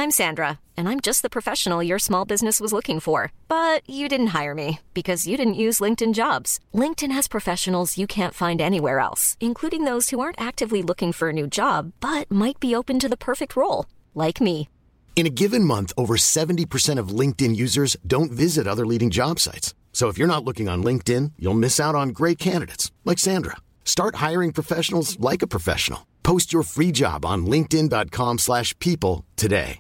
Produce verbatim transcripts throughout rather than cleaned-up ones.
I'm Sandra, and I'm just the professional your small business was looking for. But you didn't hire me because you didn't use LinkedIn Jobs. LinkedIn has professionals you can't find anywhere else, including those who aren't actively looking for a new job, but might be open to the perfect role, like me. In a given month, over seventy percent of LinkedIn users don't visit other leading job sites. So if you're not looking on LinkedIn, you'll miss out on great candidates like Sandra. Start hiring professionals like a professional. Post your free job on linkedin dot com slash people today.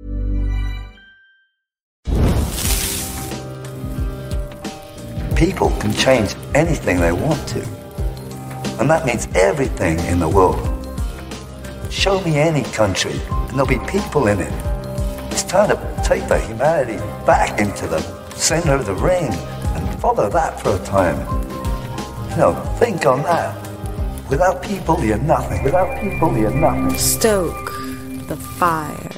People can change anything they want to. And that means everything in the world. Show me any country, and there'll be people in it. It's time to take the humanity back into the center of the ring and follow that for a time. You know, think on that. Without people, you're nothing. Without people, you're nothing. Stoke the fire.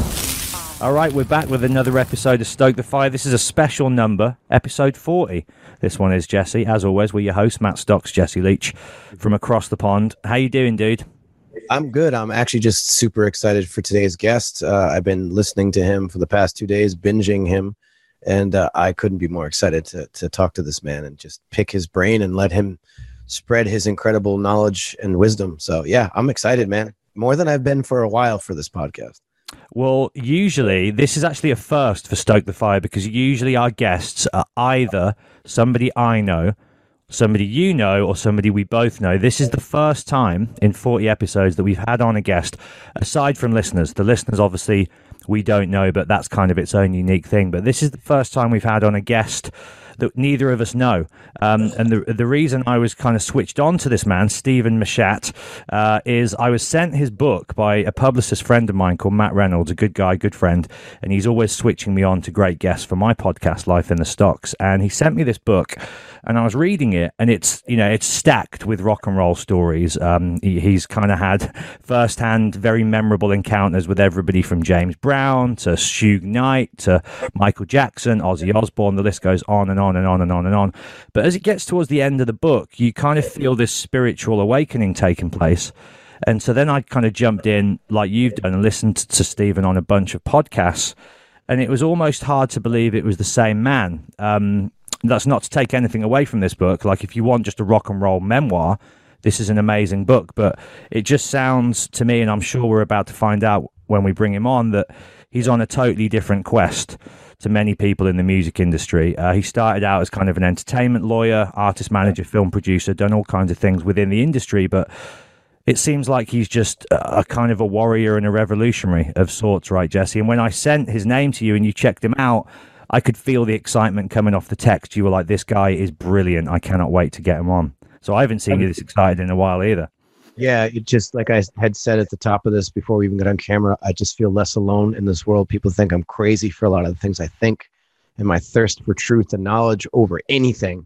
All right, we're back with another episode of Stoke the Fire. This is a special number, episode forty. This one is Jesse. As always, we're your hosts, Matt Stocks, Jesse Leach, from across the pond. How you doing, dude? I'm good. I'm actually just super excited for today's guest. Uh, I've been listening to him for the past two days, binging him, and uh, I couldn't be more excited to to talk to this man and just pick his brain and let him spread his incredible knowledge and wisdom. So, yeah, I'm excited, man. More than I've been for a while for this podcast. Well, usually this is actually a first for Stoke the Fire because usually our guests are either somebody I know, somebody you know, or somebody we both know. This is the first time in forty episodes that we've had on a guest, aside from listeners. The listeners, obviously, we don't know, but that's kind of its own unique thing. But this is the first time we've had on a guest that neither of us know. Um, and the the reason I was kind of switched on to this man, Stephen Machat, uh, is I was sent his book by a publicist friend of mine called Matt Reynolds, a good guy, good friend, and he's always switching me on to great guests for my podcast, Life in the Stocks. And he sent me this book, and I was reading it, and it's, you know, it's stacked with rock and roll stories. Um, he, he's kind of had first-hand, very memorable encounters with everybody from James Brown to Suge Knight to Michael Jackson, Ozzy Osbourne. The list goes on and on and on and on and on. But as it gets towards the end of the book, you kind of feel this spiritual awakening taking place. And so then I kind of jumped in like you've done and listened to Stephen on a bunch of podcasts. And it was almost hard to believe it was the same man. Um, that's not to take anything away from this book. Like, if you want just a rock and roll memoir, this is an amazing book. But it just sounds to me, and I'm sure we're about to find out when we bring him on, that he's on a totally different quest to many people in the music industry. Uh, he started out as kind of an entertainment lawyer, artist manager, film producer, done all kinds of things within the industry, but it seems like he's just a, a kind of a warrior and a revolutionary of sorts, right, Jesse? And when I sent his name to you and you checked him out, I could feel the excitement coming off the text. You were like, this guy is brilliant. I cannot wait to get him on. So I haven't seen you this excited in a while either. Yeah, it just, like I had said at the top of this before we even got on camera, I just feel less alone in this world. People think I'm crazy for a lot of the things I think, and my thirst for truth and knowledge over anything.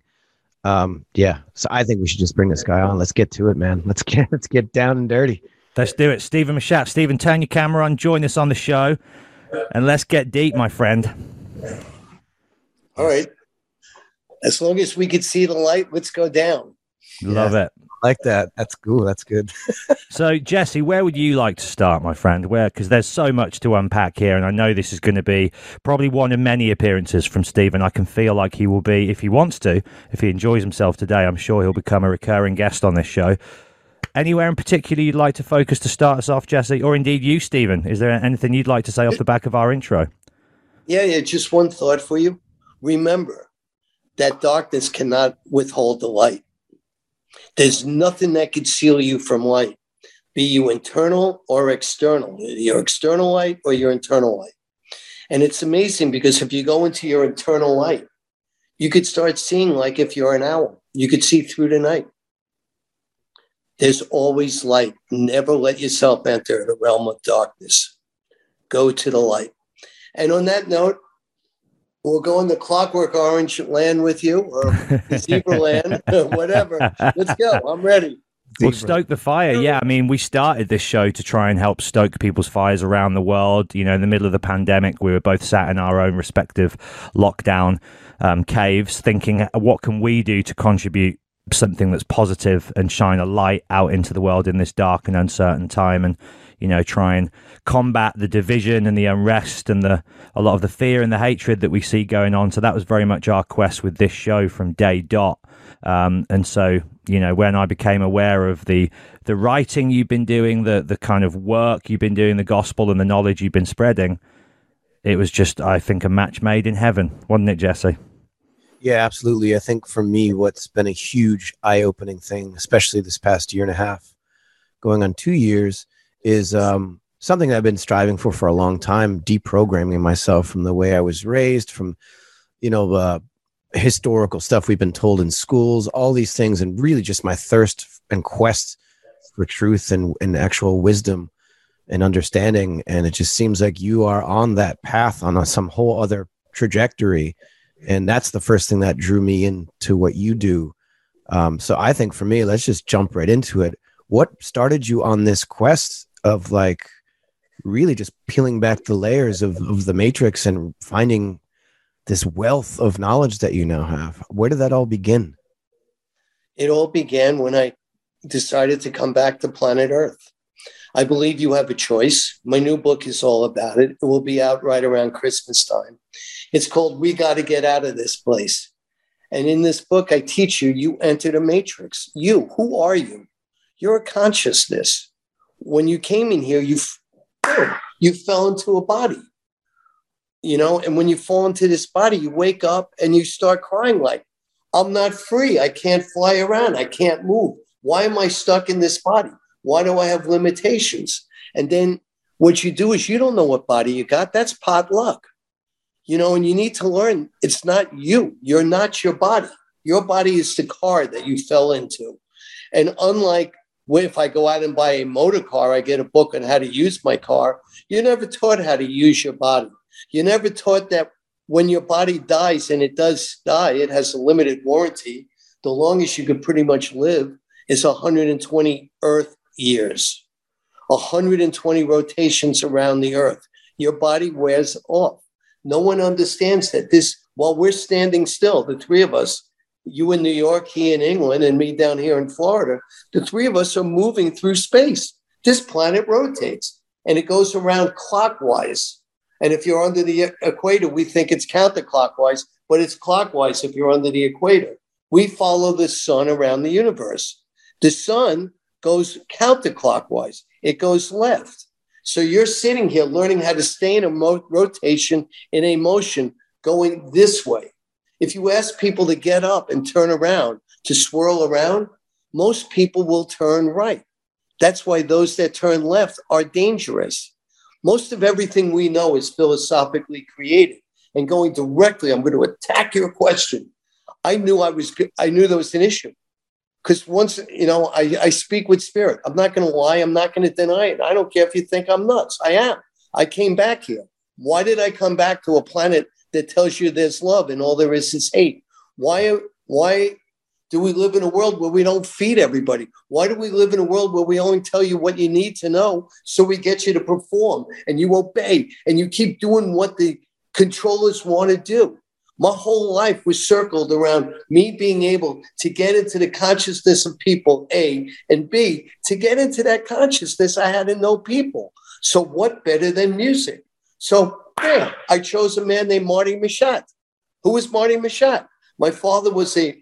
Um, yeah, so I think we should just bring this guy on. Let's get to it, man. Let's get let's get down and dirty. Let's do it. Stephen Machat. Stephen, turn your camera on, join us on the show, and let's get deep, my friend. All right. As long as we could see the light, let's go down. Love yeah. it. Like that. That's cool. That's good. So, Jesse, where would you like to start, my friend? Where? Because there's so much to unpack here, and I know this is going to be probably one of many appearances from Stephen. I can feel like he will be, if he wants to, if he enjoys himself today, I'm sure he'll become a recurring guest on this show. Anywhere in particular you'd like to focus to start us off, Jesse? Or indeed you, Stephen? Is there anything you'd like to say off the back of our intro? Yeah, yeah, just one thought for you. Remember that darkness cannot withhold the light. There's nothing that could seal you from light, be you internal or external, your external light or your internal light. And it's amazing because if you go into your internal light, you could start seeing like if you're an owl, you could see through the night. There's always light. Never let yourself enter the realm of darkness. Go to the light. And on that note, we'll go in the Clockwork Orange land with you, or Zebra land, whatever. Let's go. I'm ready. Well, stoke the fire. Yeah, I mean, we started this show to try and help stoke people's fires around the world. You know, in the middle of the pandemic, we were both sat in our own respective lockdown um, caves thinking, what can we do to contribute something that's positive and shine a light out into the world in this dark and uncertain time? And you know, try and combat the division and the unrest and the a lot of the fear and the hatred that we see going on. So that was very much our quest with this show from day dot. Um, and so, you know, when I became aware of the the writing you've been doing, the the kind of work you've been doing, the gospel and the knowledge you've been spreading, it was just, I think, a match made in heaven, wasn't it, Jesse? Yeah, absolutely. I think for me, what's been a huge eye-opening thing, especially this past year and a half, going on two years, is um, something I've been striving for for a long time, deprogramming myself from the way I was raised, from, you know, uh, historical stuff we've been told in schools, all these things, and really just my thirst and quest for truth and, and actual wisdom and understanding. And it just seems like you are on that path, on a, some whole other trajectory. And that's the first thing that drew me into what you do. Um, so I think for me, let's just jump right into it. What started you on this quest of like really just peeling back the layers of, of the matrix and finding this wealth of knowledge that you now have? Where did that all begin? It all began when I decided to come back to planet Earth. I believe you have a choice. My new book is all about it. It will be out right around Christmas time. It's called We Got to Get Out of This Place. And in this book, I teach you, you entered a matrix. You, who are you? You're a consciousness. When you came in here, you, you fell into a body. You know, and when you fall into this body, you wake up and you start crying like, I'm not free. I can't fly around. I can't move. Why am I stuck in this body? Why do I have limitations? And then what you do is you don't know what body you got. That's pot luck. You know, and you need to learn it's not you. You're not your body. Your body is the car that you fell into. And unlike if I go out and buy a motor car, I get a book on how to use my car. You're never taught how to use your body. You're never taught that when your body dies, and it does die, it has a limited warranty. The longest you could pretty much live is one hundred twenty Earth years, one hundred twenty rotations around the Earth. Your body wears off. No one understands that. This, while we're standing still, the three of us, you in New York, he in England, and me down here in Florida, the three of us are moving through space. This planet rotates, and it goes around clockwise. And if you're under the equator, we think it's counterclockwise, but it's clockwise if you're under the equator. We follow the sun around the universe. The sun goes counterclockwise. It goes left. So you're sitting here learning how to stay in a mo- rotation, in a motion, going this way. If you ask people to get up and turn around, to swirl around, most people will turn right. That's why those that turn left are dangerous. Most of everything we know is philosophically created. And going directly, I'm going to attack your question. I knew I was. I knew there was an issue. Because once, you know, I, I speak with spirit. I'm not going to lie. I'm not going to deny it. I don't care if you think I'm nuts. I am. I came back here. Why did I come back to a planet that tells you there's love and all there is is hate? Why, why do we live in a world where we don't feed everybody? Why do we live in a world where we only tell you what you need to know so we get you to perform and you obey and you keep doing what the controllers want to do? My whole life was circled around me being able to get into the consciousness of people, A, and B, to get into that consciousness, I had to know people. So what better than music? So yeah, I chose a man named Marty Machat. Who was Marty Machat? My father was a,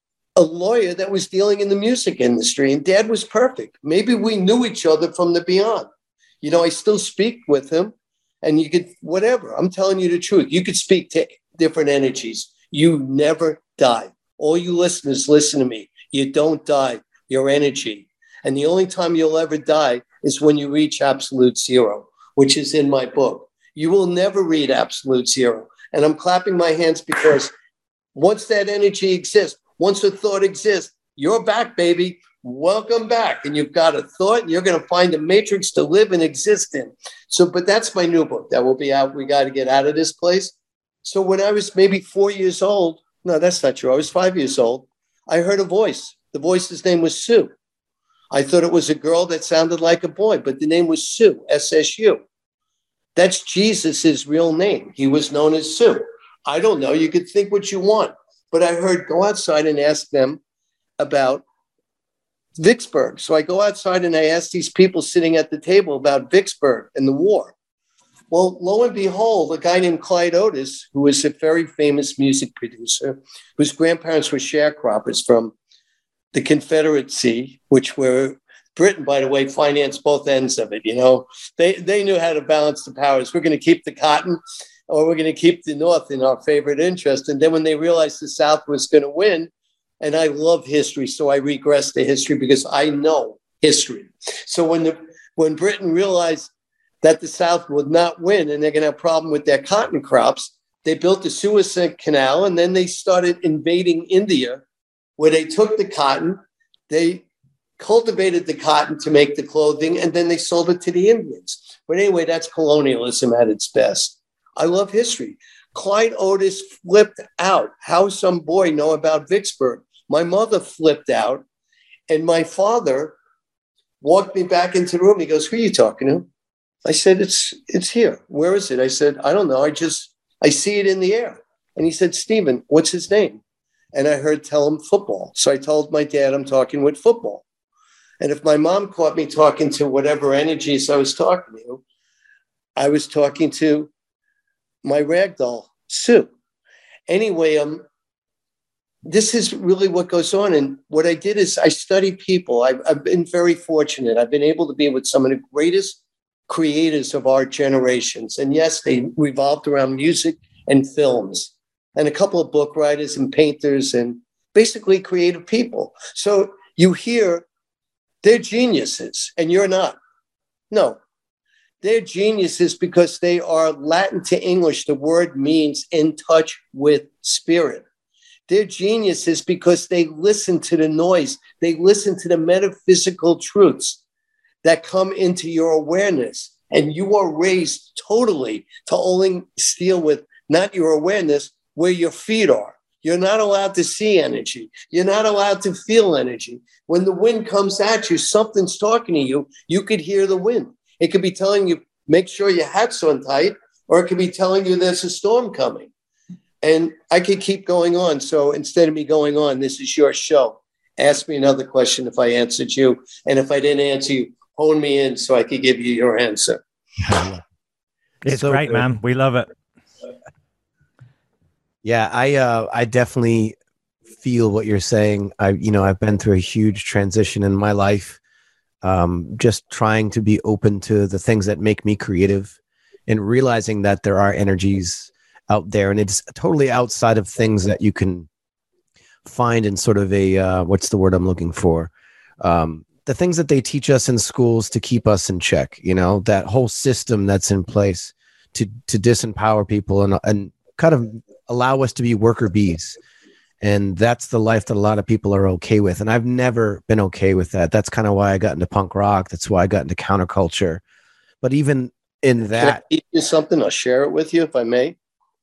a lawyer that was dealing in the music industry, and Dad was perfect. Maybe we knew each other from the beyond. You know, I still speak with him, and you could, whatever, I'm telling you the truth. You could speak to different energies. You never die. All you listeners, listen to me. You don't die. Your energy. And the only time you'll ever die is when you reach absolute zero, which is in my book. You will never reach absolute zero. And I'm clapping my hands because once that energy exists, once a thought exists, you're back, baby. Welcome back. And you've got a thought, and you're going to find a matrix to live and exist in. So, but that's my new book that will be out. We got to get out of this place. So when I was maybe four years old, no, that's not true. I was five years old. I heard a voice. The voice's name was Sue. I thought it was a girl that sounded like a boy, but the name was Sue, S S U. That's Jesus's real name. He was known as Sue. I don't know. You could think what you want. But I heard, go outside and ask them about Vicksburg. So I go outside and I ask these people sitting at the table about Vicksburg and the war. Well, lo and behold, a guy named Clyde Otis, who was a very famous music producer, whose grandparents were sharecroppers from the Confederacy, which were Britain, by the way, financed both ends of it. You know, they, they knew how to balance the powers. We're going to keep the cotton, or we're going to keep the North in our favorite interest. And then when they realized the South was going to win, and I love history, so I regress to history because I know history. So when the when Britain realized that the South would not win and they're going to have a problem with their cotton crops, they built the Suez Canal, and then they started invading India, where they took the cotton, they cultivated the cotton to make the clothing, and then they sold it to the Indians. But anyway, that's colonialism at its best. I love history. Clyde Otis flipped out. How some boy know about Vicksburg? My mother flipped out, and my father walked me back into the room. He goes, "Who are you talking to?" I said, it's it's here. Where is it? I said, I don't know. I just, I see it in the air. And he said, "Stephen, what's his name?" And I heard, "Tell him football." So I told my dad I'm talking with football. And if my mom caught me talking to whatever energies I was talking to, I was talking to my ragdoll, Sue. Anyway, um, this is really what goes on. And what I did is I studied people. I've, I've been very fortunate. I've been able to be with some of the greatest creators of our generations. And yes, they revolved around music and films, and a couple of book writers and painters and basically creative people. So you hear they're geniuses and you're not. No, they're geniuses because they are Latin to English. The word means in touch with spirit. They're geniuses because they listen to the noise. They listen to the metaphysical truths that come into your awareness. And you are raised totally to only deal with not your awareness, where your feet are. You're not allowed to see energy. You're not allowed to feel energy. When the wind comes at you, something's talking to you. You could hear the wind. It could be telling you, make sure your hat's on tight, or it could be telling you there's a storm coming. And I could keep going on. So instead of me going on, this is your show. Ask me another question if I answered you. And if I didn't answer you, hone me in so I could give you your answer. It's so great, good. man. We love it. Yeah, I uh, I definitely feel what you're saying. I you know I've been through a huge transition in my life, um, just trying to be open to the things that make me creative, and realizing that there are energies out there, and it's totally outside of things that you can find in sort of a uh, what's the word I'm looking for? Um, the things that they teach us in schools to keep us in check. You know, that whole system that's in place to to disempower people and and kind of allow us to be worker bees. And that's the life that a lot of people are okay with. And I've never been okay with that. That's kind of why I got into punk rock. That's why I got into counterculture. But even in that, Can I teach you something? I'll share it with you if I may.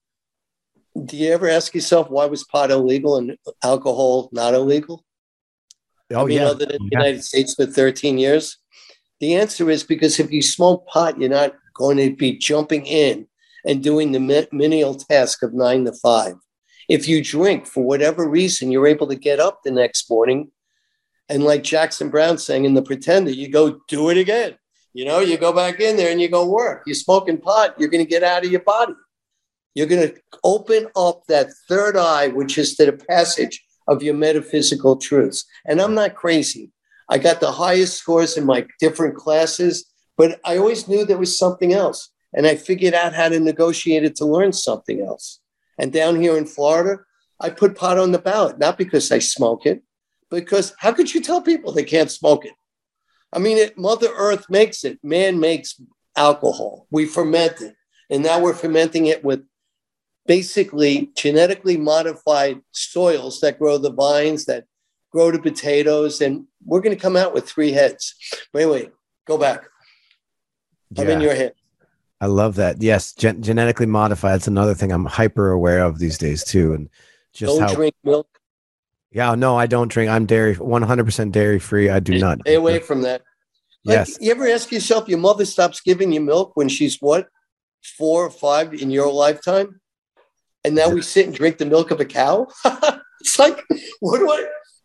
Do you ever ask yourself, why was pot illegal and alcohol not illegal? oh I mean, yeah, other than the yeah. United States for thirteen years? The answer is because if you smoke pot, you're not going to be jumping in and doing the menial task of nine to five. If you drink, for whatever reason, you're able to get up the next morning. And like Jackson Brown sang in The Pretender, you go do it again. You know, you go back in there and you go work. You're smoking pot, you're going to get out of your body. You're going to open up that third eye, which is to the passage of your metaphysical truths. And I'm not crazy. I got the highest scores in my different classes, but I always knew there was something else. And I figured out how to negotiate it to learn something else. And down here in Florida, I put pot on the ballot, not because I smoke it, because how could you tell people they can't smoke it? I mean, it, Mother Earth makes it. Man makes alcohol. We ferment it. And now we're fermenting it with basically genetically modified soils that grow the vines, that grow the potatoes. And we're going to come out with three heads. But anyway, go back. Yeah. I'm in your head. I love that. Yes, gen- genetically modified. It's another thing I'm hyper aware of these days too, and just Don't how. drink milk. Yeah, no, I don't drink. I'm dairy, one hundred percent dairy free. I do not. Stay away from that. Like, Yes. you ever ask yourself, your mother stops giving you milk when she's what, four or five in your lifetime, and now we sit and drink the milk of a cow? It's like, what do I?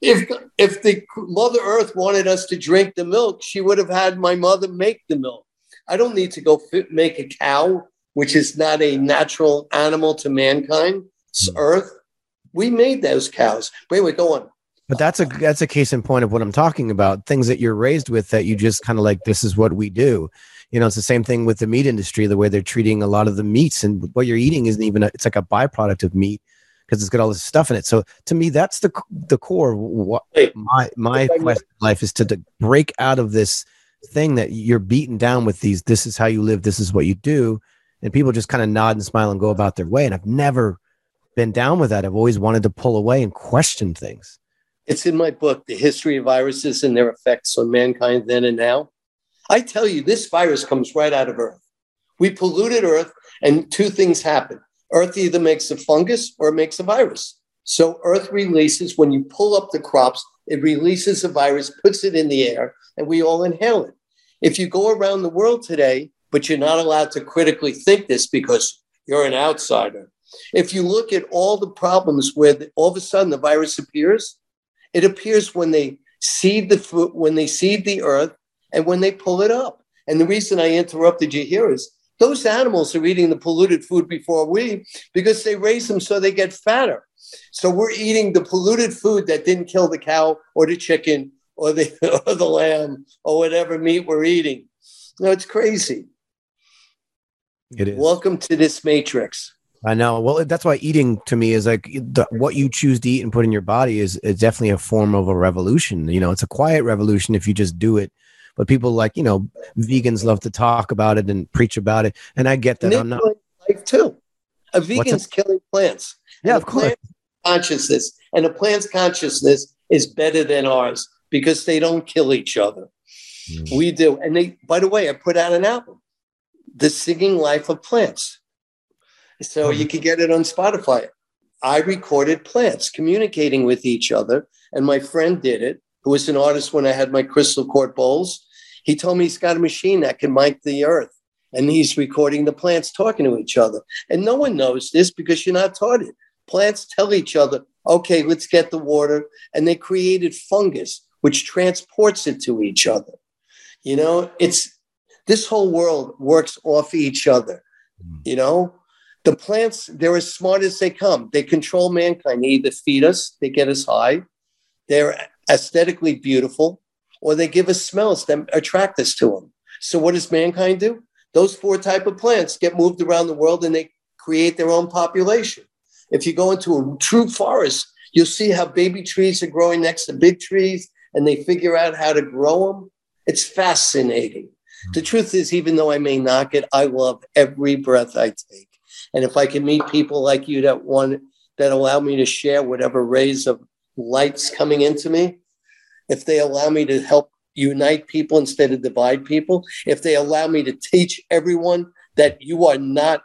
if if the Mother Earth wanted us to drink the milk, she would have had my mother make the milk. I don't need to go fit, make a cow, which is not a natural animal to mankind. It's mm. Earth. We made those cows. Wait, wait, go on. But that's a that's a case in point of what I'm talking about. Things that you're raised with that you just kind of like, this is what we do. You know, it's the same thing with the meat industry, the way they're treating a lot of the meats, and what you're eating isn't even a, it's like a byproduct of meat because it's got all this stuff in it. So to me, that's the the core of what my my quest in life is, to, to break out of this thing that you're beaten down with these. This is how you live. This is what you do, and people just kind of nod and smile and go about their way. And I've never been down with that. I've always wanted to pull away and question things. It's in my book, The History of Viruses and Their Effects on Mankind Then and Now. I tell you, this virus comes right out of Earth. We polluted Earth, and two things happen. Earth either makes a fungus or it makes a virus. So Earth releases, when you pull up the crops, it releases a virus, puts it in the air, and we all inhale it. If you go around the world today, but you're not allowed to critically think this because you're an outsider. If you look at all the problems where the, all of a sudden the virus appears, it appears when they seed the food, when they seed the earth, and when they pull it up. And the reason I interrupted you here is those animals are eating the polluted food before we, because they raise them so they get fatter. So we're eating the polluted food that didn't kill the cow or the chicken or the or the lamb or whatever meat we're eating. No, it's crazy. It is. Welcome to this matrix. I know. Well, that's why eating to me is like the, what you choose to eat and put in your body is, is definitely a form of a revolution. You know, it's a quiet revolution if you just do it. But people like, you know, vegans love to talk about it and preach about it. And I get that. I'm not. Life too. A vegan's killing plants. Yeah, of course. Consciousness. And a plant's consciousness is better than ours because they don't kill each other. Mm. We do. And they, by the way, I put out an album, The Singing Life of Plants. So you can get it on Spotify. I recorded plants communicating with each other, and my friend did it, who was an artist when I had my crystal court bowls. He told me he's got a machine that can mic the earth, and he's recording the plants talking to each other. And no one knows this because you're not taught it. Plants tell each other, okay, let's get the water. And they created fungus, which transports it to each other. You know, it's this whole world works off each other, you know. The plants, they're as smart as they come. They control mankind. They either feed us, they get us high, they're aesthetically beautiful, or they give us smells that attract us to them. So what does mankind do? Those four type of plants get moved around the world and they create their own population. If you go into a true forest, you'll see how baby trees are growing next to big trees and they figure out how to grow them. It's fascinating. The truth is, even though I may knock it, I love every breath I take. And if I can meet people like you that want, that allow me to share whatever rays of light's coming into me, if they allow me to help unite people instead of divide people, if they allow me to teach everyone that you are not,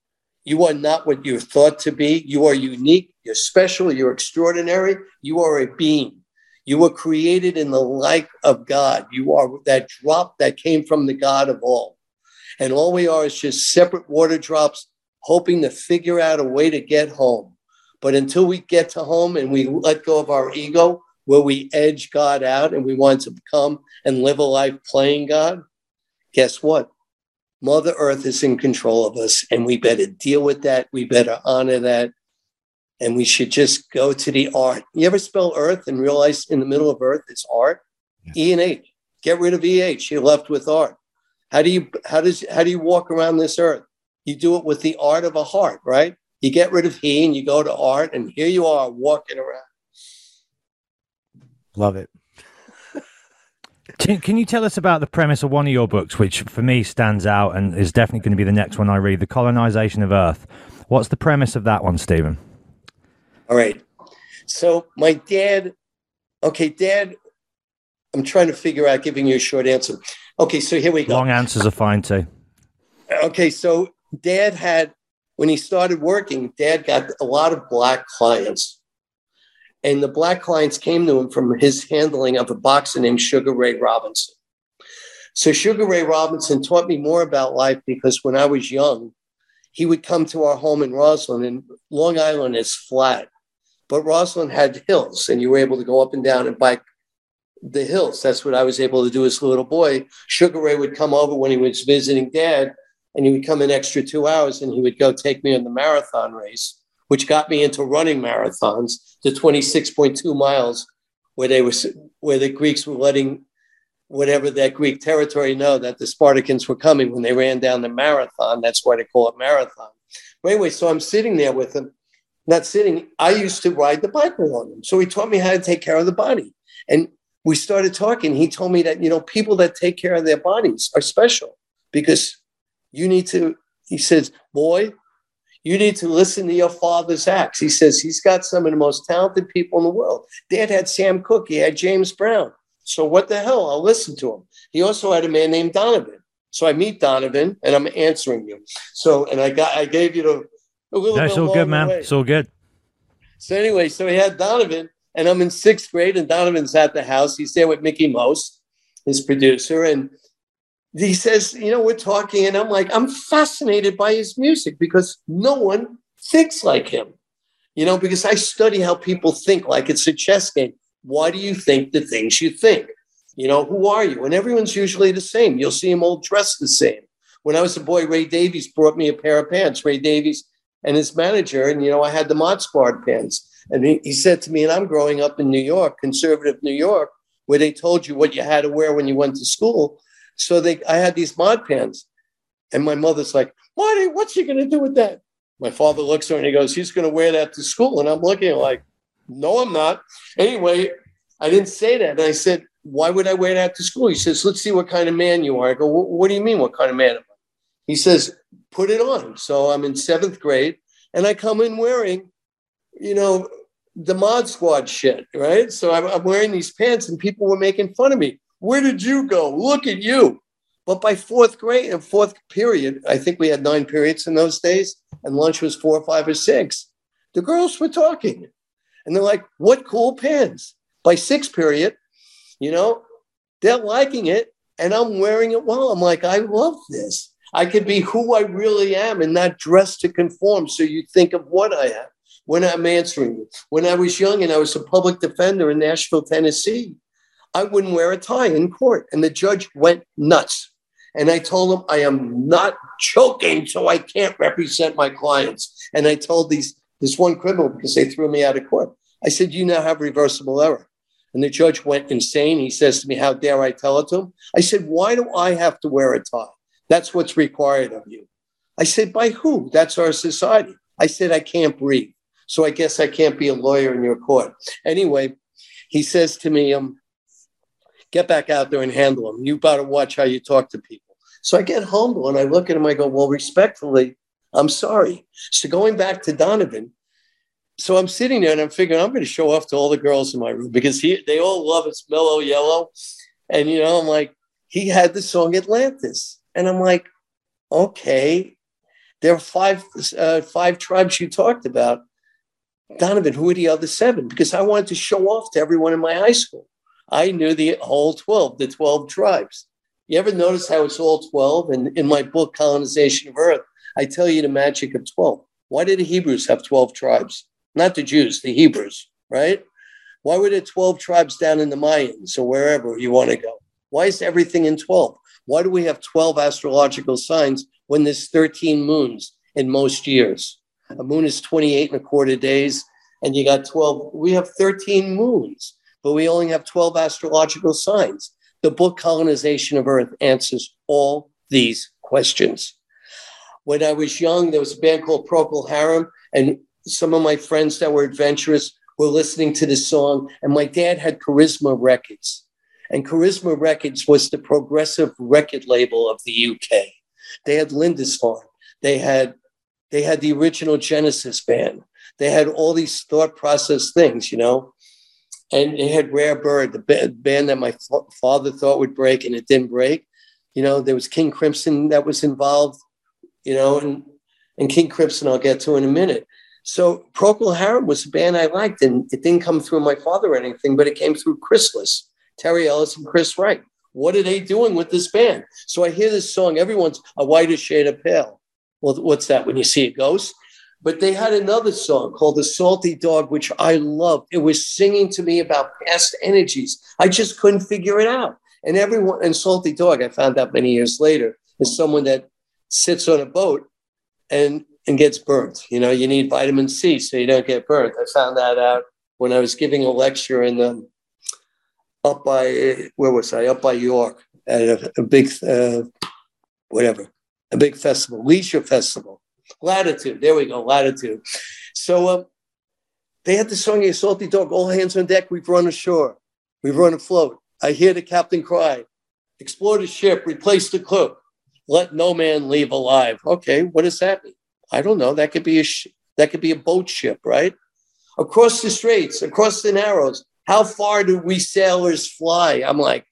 you are not what you're thought to be, you are unique, you're special, you're extraordinary, you are a being. You were created in the like of God. You are that drop that came from the God of all. And all we are is just separate water drops hoping to figure out a way to get home. But until we get to home and we let go of our ego, where we edge God out and we want to come and live a life playing God, guess what? Mother Earth is in control of us, and we better deal with that. We better honor that. And we should just go to the art. You ever spell earth and realize in the middle of earth it's art? Yes. E and H. Get rid of E H. You're left with art. How do you how does how do you walk around this earth? You do it with the art of a heart, right? You get rid of he and you go to art, and here you are walking around. Love it. Can, can you tell us about the premise of one of your books, which for me stands out and is definitely going to be the next one I read, The Colonization of Earth? What's the premise of that one, Stephen? All right. So my dad, okay, dad, I'm trying to figure out giving you a short answer. Okay, so here we go. Long answers are fine too. Okay, so dad had, when he started working, dad got a lot of black clients. And the black clients came to him from his handling of a boxer named Sugar Ray Robinson. So Sugar Ray Robinson taught me more about life because when I was young, he would come to our home in Roslyn, and Long Island is flat. but Roslyn had hills, and you were able to go up and down and bike the hills. That's what I was able to do as a little boy. Sugar Ray would come over when he was visiting Dad, and he would come an extra two hours, and he would go take me on the marathon race, which got me into running marathons, the twenty-six point two miles, where they were, where the Greeks were letting whatever that Greek territory know that the Spartans were coming when they ran down the marathon. That's why they call it marathon. But anyway, so I'm sitting there with him, not sitting. I used to ride the bike along him. So he taught me how to take care of the body. And we started talking. He told me that, you know, people that take care of their bodies are special because you need to, he says, boy, you need to listen to your father's acts. He says he's got some of the most talented people in the world. Dad had Sam Cooke. He had James Brown. So what the hell? I'll listen to him. He also had a man named Donovan. So I meet Donovan, and I'm answering you. So, and I got, I gave you the a little. No, it's bit all good, man. Way. It's all good. So anyway, so he had Donovan, and I'm in sixth grade, and Donovan's at the house. He's there with Mickey Most, his producer, and he says, you know, we're talking, and I'm like, I'm fascinated by his music because no one thinks like him, you know, because I study how people think like it's a chess game. Why do you think the things you think? You know, who are you? And everyone's usually the same. You'll see them all dressed the same. When I was a boy, Ray Davies brought me a pair of pants, Ray Davies and his manager. And, you know, I had the Mod Spard pants. And he, he said to me, and I'm growing up in New York, conservative New York, where they told you what you had to wear when you went to school. So they, I had these Mod pants. And my mother's like, Marty, what's she going to do with that? My father looks at her and he goes, he's going to wear that to school. And I'm looking like, no, I'm not. Anyway, I didn't say that. And I said, why would I wear that to school? He says, let's see what kind of man you are. I go, what do you mean, what kind of man am I? He says, put it on. So I'm in seventh grade, and I come in wearing, you know, the Mod Squad shit, right? So I'm, I'm wearing these pants, and people were making fun of me. Where did you go? Look at you. But by fourth grade and fourth period, I think we had nine periods in those days, and lunch was four or five or six. The girls were talking. And they're like, what cool pants. By sixth period, you know, they're liking it. And I'm wearing it well. I'm like, I love this. I could be who I really am and not dress to conform. So you think of what I am when I'm answering you. When I was young and I was a public defender in Nashville, Tennessee, I wouldn't wear a tie in court. And the judge went nuts. And I told him, I am not choking so I can't represent my clients. And I told these this one criminal, because they threw me out of court, I said, you now have reversible error. And the judge went insane. He says to me, how dare I tell it to him? I said, why do I have to wear a tie? That's what's required of you. I said, by who? That's our society. I said, I can't breathe. So I guess I can't be a lawyer in your court. Anyway, he says to me, um, get back out there and handle him. You better watch how you talk to people. So I get humble and I look at him. I go, well, respectfully, I'm sorry. So going back to Donovan, so I'm sitting there and I'm figuring I'm going to show off to all the girls in my room because he, they all love It's Mellow Yellow. And, you know, I'm like, he had the song Atlantis. And I'm like, okay, there are five, uh, five tribes you talked about. Donovan, who are the other seven? Because I wanted to show off to everyone in my high school. I knew the whole twelve, the twelve tribes. You ever notice how it's all twelve? And in my book, Colonization of Earth, I tell you the magic of twelve. Why did the Hebrews have twelve tribes? Not the Jews, the Hebrews, right? Why were there twelve tribes down in the Mayans or wherever you want to go? Why is everything in twelve? Why do we have twelve astrological signs when there's thirteen moons in most years? A moon is twenty-eight and a quarter days, and you got twelve. We have thirteen moons, but we only have twelve astrological signs. The book Colonization of Earth answers all these questions. When I was young, there was a band called Procol Harum, and some of my friends that were adventurous were listening to this song, and my dad had Charisma Records. And Charisma Records was the progressive record label of the U K. They had Lindisfarne. They had, they had the original Genesis band. They had all these thought process things, you know. And they had Rare Bird, the band that my f- father thought would break, and it didn't break. You know, there was King Crimson that was involved, you know, and, and King Crimson I'll get to in a minute. So Procol Harum was a band I liked, and it didn't come through my father or anything, but it came through Chrysalis, Terry Ellis and Chris Wright. What are they doing with this band? So I hear this song, everyone's a whiter shade of pale. Well, what's that? When you see a ghost? But they had another song called The Salty Dog, which I loved. It was singing to me about past energies. I just couldn't figure it out. And everyone, and Salty Dog, I found out many years later, is someone that sits on a boat and, and gets burnt. You know, you need vitamin C so you don't get burnt. I found that out when I was giving a lecture in the, up by, where was I? Up by York at a, a big, uh, whatever, a big festival, leisure festival. Latitude. There we go. Latitude. So um, they had the song, A Salty Dog, all hands on deck. We've run ashore. We've run afloat. I hear the captain cry, explore the ship, replace the cook. Let no man leave alive. Okay, what does that mean? I don't know. That could be a sh- that could be a boat ship, right? Across the straits, across the narrows. How far do we sailors fly? I'm like,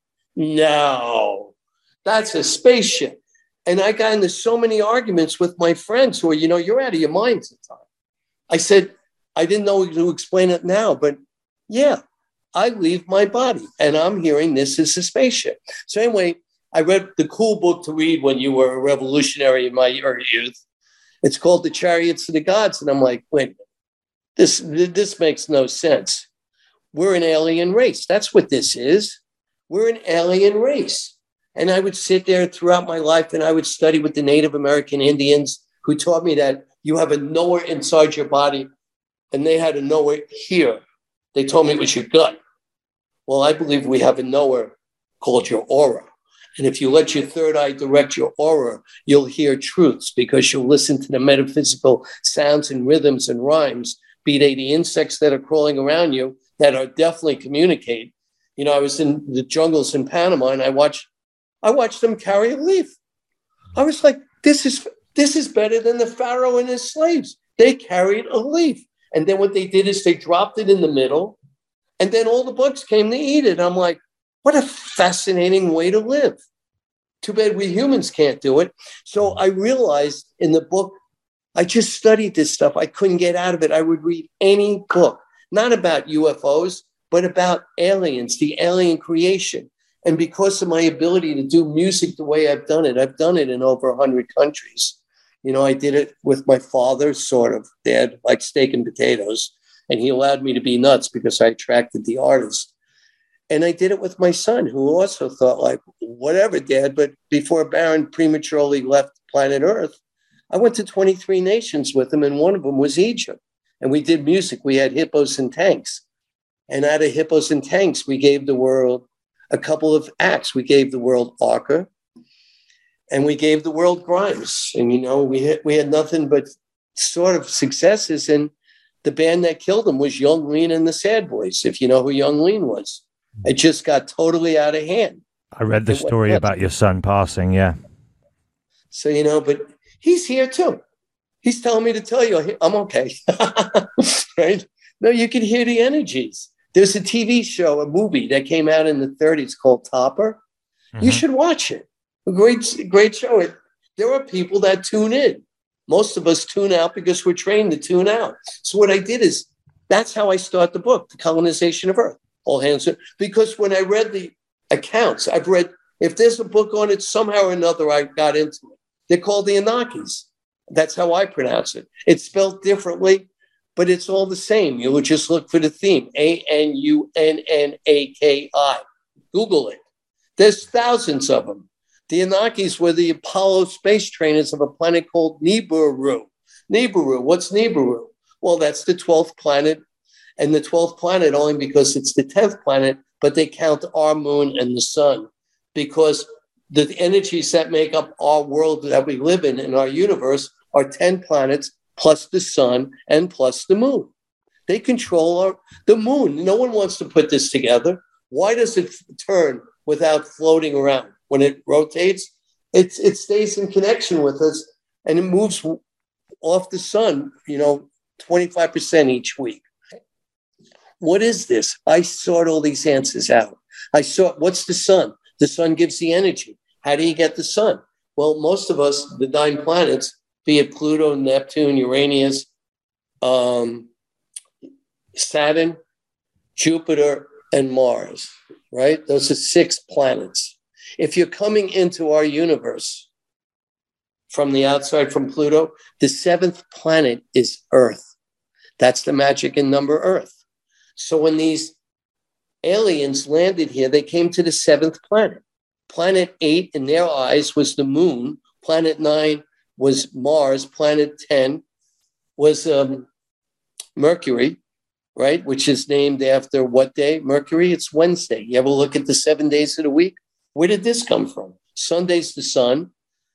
no, that's a spaceship. And I got into so many arguments with my friends who are, you know, you're out of your mind sometimes. I said, I didn't know to explain it now, but yeah, I leave my body and I'm hearing this is a spaceship. So anyway, I read the cool book to read when you were a revolutionary in my early youth. It's called The Chariots of the Gods. And I'm like, wait, this, this makes no sense. We're an alien race. That's what this is. We're an alien race. And I would sit there throughout my life and I would study with the Native American Indians who taught me that you have a knower inside your body and they had a knower here. They told me it was your gut. Well, I believe we have a knower called your aura. And if you let your third eye direct your aura, you'll hear truths because you'll listen to the metaphysical sounds and rhythms and rhymes, be they the insects that are crawling around you that are definitely communicate. You know, I was in the jungles in Panama and I watched I watched them carry a leaf. I was like, this is this is better than the Pharaoh and his slaves. They carried a leaf. And then what they did is they dropped it in the middle, and then all the bugs came to eat it. I'm like, what a fascinating way to live. Too bad we humans can't do it. So I realized in the book, I just studied this stuff. I couldn't get out of it. I would read any book, not about U F Os, but about aliens, the alien creation. And because of my ability to do music the way I've done it, I've done it in over one hundred countries. You know, I did it with my father, sort of. Dad liked steak and potatoes, and he allowed me to be nuts because I attracted the artist. And I did it with my son, who also thought, like, whatever, Dad. But before Baron prematurely left planet Earth, I went to twenty-three nations with him, and one of them was Egypt. And we did music. We had hippos and tanks. And out of hippos and tanks, we gave the world a couple of acts. We gave the world Arca, and we gave the world Grimes. And, you know, we had, we had nothing but sort of successes. And the band that killed them was Young Lean and the Sad Boys, if you know who Young Lean was. It just got totally out of hand. I read the story about your son passing, yeah. So, you know, but he's here too. He's telling me to tell you I'm okay. Right? No, you can hear the energies. There's a T V show, a movie that came out in the thirties called Topper. Mm-hmm. You should watch it. A great, great show. It, there are people that tune in. Most of us tune out because we're trained to tune out. So what I did is, that's how I start the book, The Colonization of Earth. All hands on. Because when I read the accounts, I've read, if there's a book on it, somehow or another I got into it. They're called the Anunnakis. That's how I pronounce it. It's spelled differently, but it's all the same. You would just look for the theme, A N U N N A K I. Google it. There's thousands of them. The Anunnakis were the Apollo space trainers of a planet called Nibiru. Nibiru, what's Nibiru? Well, that's the twelfth planet, and the twelfth planet only because it's the tenth planet, but they count our moon and the sun because the energies that make up our world that we live in, in our universe, are ten planets plus the sun and plus the moon. They control our, the moon. No one wants to put this together. Why does it turn without floating around? When it rotates, it, it stays in connection with us and it moves off the sun, you know, twenty-five percent each week. What is this? I sought all these answers out. I sought, what's the sun? The sun gives the energy. How do you get the sun? Well, most of us, the nine planets, be it Pluto, Neptune, Uranus, um, Saturn, Jupiter, and Mars, right? Those are six planets. If you're coming into our universe from the outside, from Pluto. The seventh planet is Earth. That's the magic in number Earth. So when these aliens landed here, they came to the seventh planet. Planet eight, in their eyes, was the moon. Planet nine was Mars. Planet ten was um, Mercury, right? Which is named after what day? Mercury. It's Wednesday. You ever look at the seven days of the week? Where did this come from? Sunday's the sun.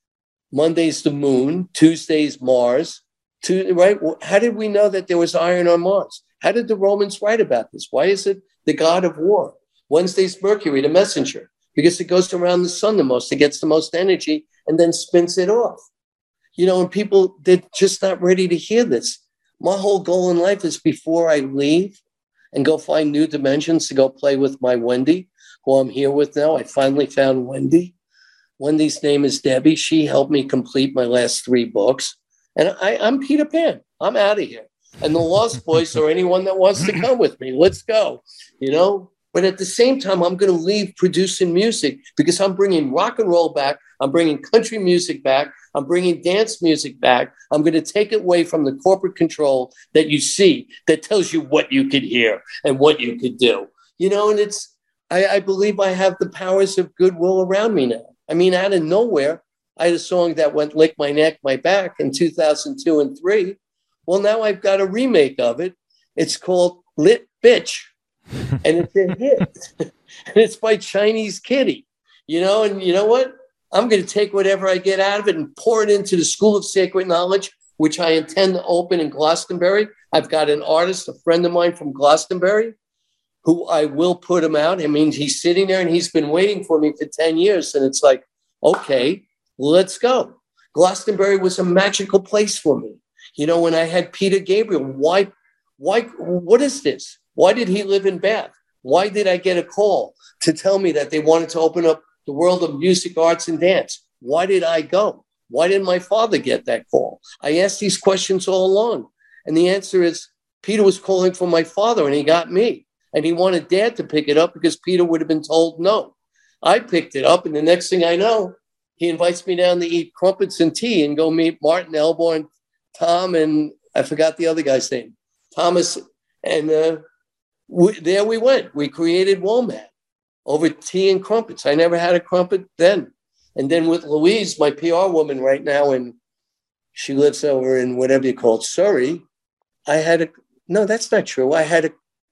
Monday's the moon. Tuesday's Mars. Tuesday, right? How did we know that there was iron on Mars? How did the Romans write about this? Why is it the god of war? Wednesday's Mercury, the messenger, because it goes around the sun the most. It gets the most energy and then spins it off. You know, and people, they're just not ready to hear this. My whole goal in life is before I leave and go find new dimensions to go play with my Wendy, who I'm here with now. I finally found Wendy. Wendy's name is Debbie. She helped me complete my last three books. And I, I'm Peter Pan. I'm out of here. And the Lost Boys or anyone that wants to come with me, let's go, you know? But at the same time, I'm going to leave producing music because I'm bringing rock and roll back. I'm bringing country music back. I'm bringing dance music back. I'm going to take it away from the corporate control that you see that tells you what you could hear and what you could do, you know? And it's, I, I believe I have the powers of goodwill around me now. I mean, out of nowhere, I had a song that went Lick My Neck, My Back in two thousand two and three. Well, now I've got a remake of it. It's called Lit Bitch, and it's a hit. And it's by Chinese Kitty, you know, and you know what? I'm going to take whatever I get out of it and pour it into the School of Sacred Knowledge, which I intend to open in Glastonbury. I've got an artist, a friend of mine from Glastonbury, who I will put him out. I mean, he's sitting there and he's been waiting for me for ten years. And it's like, okay, let's go. Glastonbury was a magical place for me. You know, when I had Peter Gabriel, why, why, what is this? Why did he live in Bath? Why did I get a call to tell me that they wanted to open up the world of music, arts, and dance? Why did I go? Why didn't my father get that call? I asked these questions all along. And the answer is Peter was calling for my father and he got me. And he wanted Dad to pick it up because Peter would have been told no. I picked it up, and the next thing I know, he invites me down to eat crumpets and tea and go meet Martin Elborn, Tom, and I forgot the other guy's name, Thomas. And uh, we, there we went. We created WOMAD over tea and crumpets. I never had a crumpet then. And then with Louise, my P R woman right now, and she lives over in whatever you call it, Surrey. I had a, no, that's not true. I had a,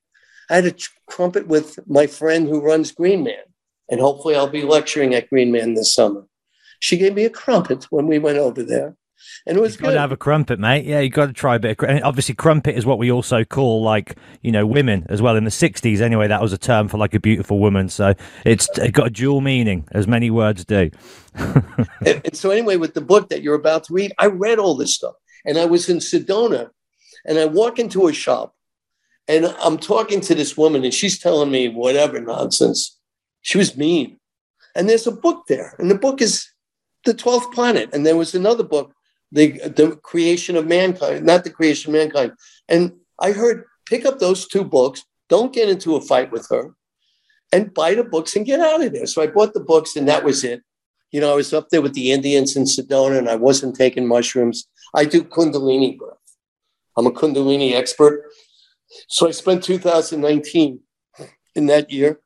I had a crumpet with my friend who runs Green Man. And hopefully I'll be lecturing at Green Man this summer. She gave me a crumpet when we went over there. And it was You've good. got to have a crumpet, mate. Yeah, you've got to try a bit of crumpet. And obviously, crumpet is what we also call, like, you know, women as well. In the sixties, anyway, that was a term for, like, a beautiful woman. So it's got a dual meaning, as many words do. and, and so anyway, with the book that you're about to read, I read all this stuff. And I was in Sedona, and I walk into a shop, and I'm talking to this woman, and she's telling me whatever nonsense. She was mean. And there's a book there, and the book is The twelfth Planet. And there was another book, The, the Creation of Mankind, not The Creation of Mankind. And I heard, pick up those two books, don't get into a fight with her, and buy the books and get out of there. So I bought the books, and that was it. You know, I was up there with the Indians in Sedona, and I wasn't taking mushrooms. I do Kundalini breath. I'm a Kundalini expert. So I spent two thousand nineteen in that year.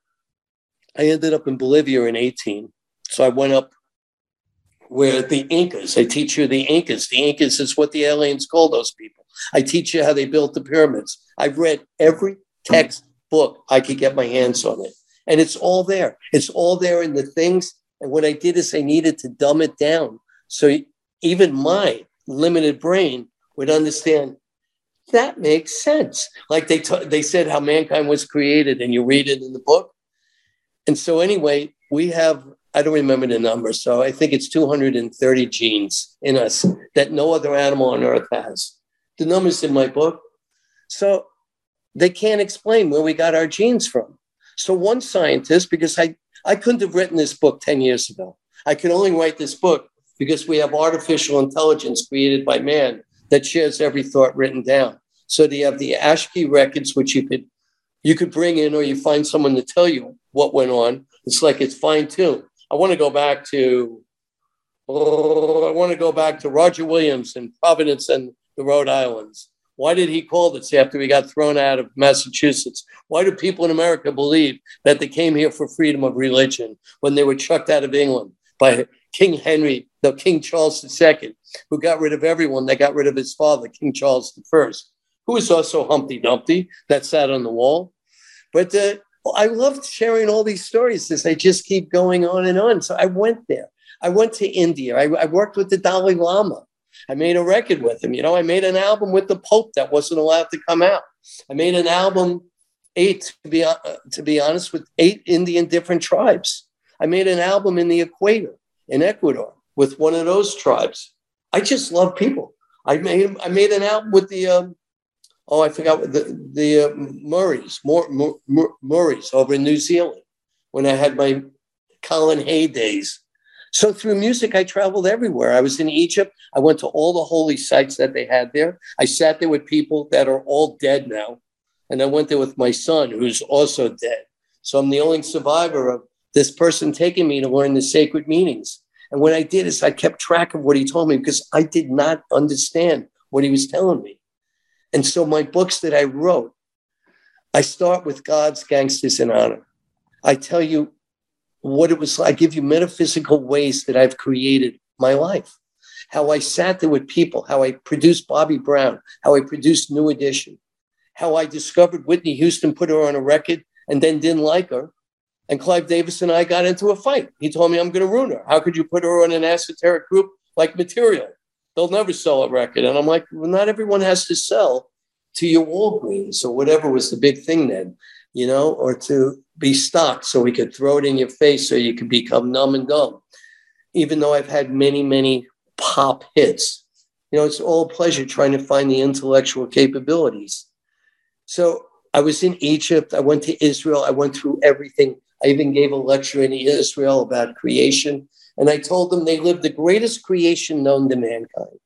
I ended up in Bolivia in eighteen. So I went up where the Incas, I teach you the Incas. The Incas is what the aliens call those people. I teach you how they built the pyramids. I've read every textbook I could get my hands on it. And it's all there. It's all there in the things. And what I did is I needed to dumb it down. So even my limited brain would understand that makes sense. Like they t- they said how mankind was created, and you read it in the book. And so anyway, we have, I don't remember the number, so I think it's two hundred thirty genes in us that no other animal on Earth has. The number's in my book. So they can't explain where we got our genes from. So one scientist, because I, I couldn't have written this book ten years ago. I could only write this book because we have artificial intelligence created by man that shares every thought written down. So you have the ASCII records, which you could you could bring in, or you find someone to tell you what went on. It's like it's fine-tuned. I want to go back to Oh, I want to go back to Roger Williams in Providence and the Rhode Islands. Why did he call this after he got thrown out of Massachusetts? Why do people in America believe that they came here for freedom of religion when they were chucked out of England by King Henry, no, King Charles the Second, who got rid of everyone? They got rid of his father, King Charles the First, who was also Humpty Dumpty that sat on the wall. But uh, I loved sharing all these stories as they just keep going on and on. So I went there. I went to India. I, I worked with the Dalai Lama. I made a record with him. You know, I made an album with the Pope that wasn't allowed to come out. I made an album, eight, to be, uh, to be honest, with eight Indian different tribes. I made an album in the Equator, in Ecuador, with one of those tribes. I just love people. I made I made an album with the, um, oh, I forgot, the, the uh, Murrays, Mur- Mur- Murrays over in New Zealand when I had my Colin Hay days. So through music, I traveled everywhere. I was in Egypt. I went to all the holy sites that they had there. I sat there with people that are all dead now. And I went there with my son, who's also dead. So I'm the only survivor of this person taking me to learn the sacred meanings. And what I did is I kept track of what he told me because I did not understand what he was telling me. And so my books that I wrote, I start with Gods, Gangsters, and Honor. I tell you what it was like. I give you metaphysical ways that I've created my life, how I sat there with people, how I produced Bobby Brown, how I produced New Edition, how I discovered Whitney Houston, put her on a record, and then didn't like her. And Clive Davis and I got into a fight. He told me I'm going to ruin her. How could you put her on an esoteric group like Material? They'll never sell a record. And I'm like, well, not everyone has to sell to your Walgreens or whatever was the big thing then, you know, or to be stocked so we could throw it in your face so you could become numb and dumb. Even though I've had many, many pop hits, you know, it's all a pleasure trying to find the intellectual capabilities. So I was in Egypt. I went to Israel. I went through everything. I even gave a lecture in Israel about creation. And I told them they lived the greatest creation known to mankind,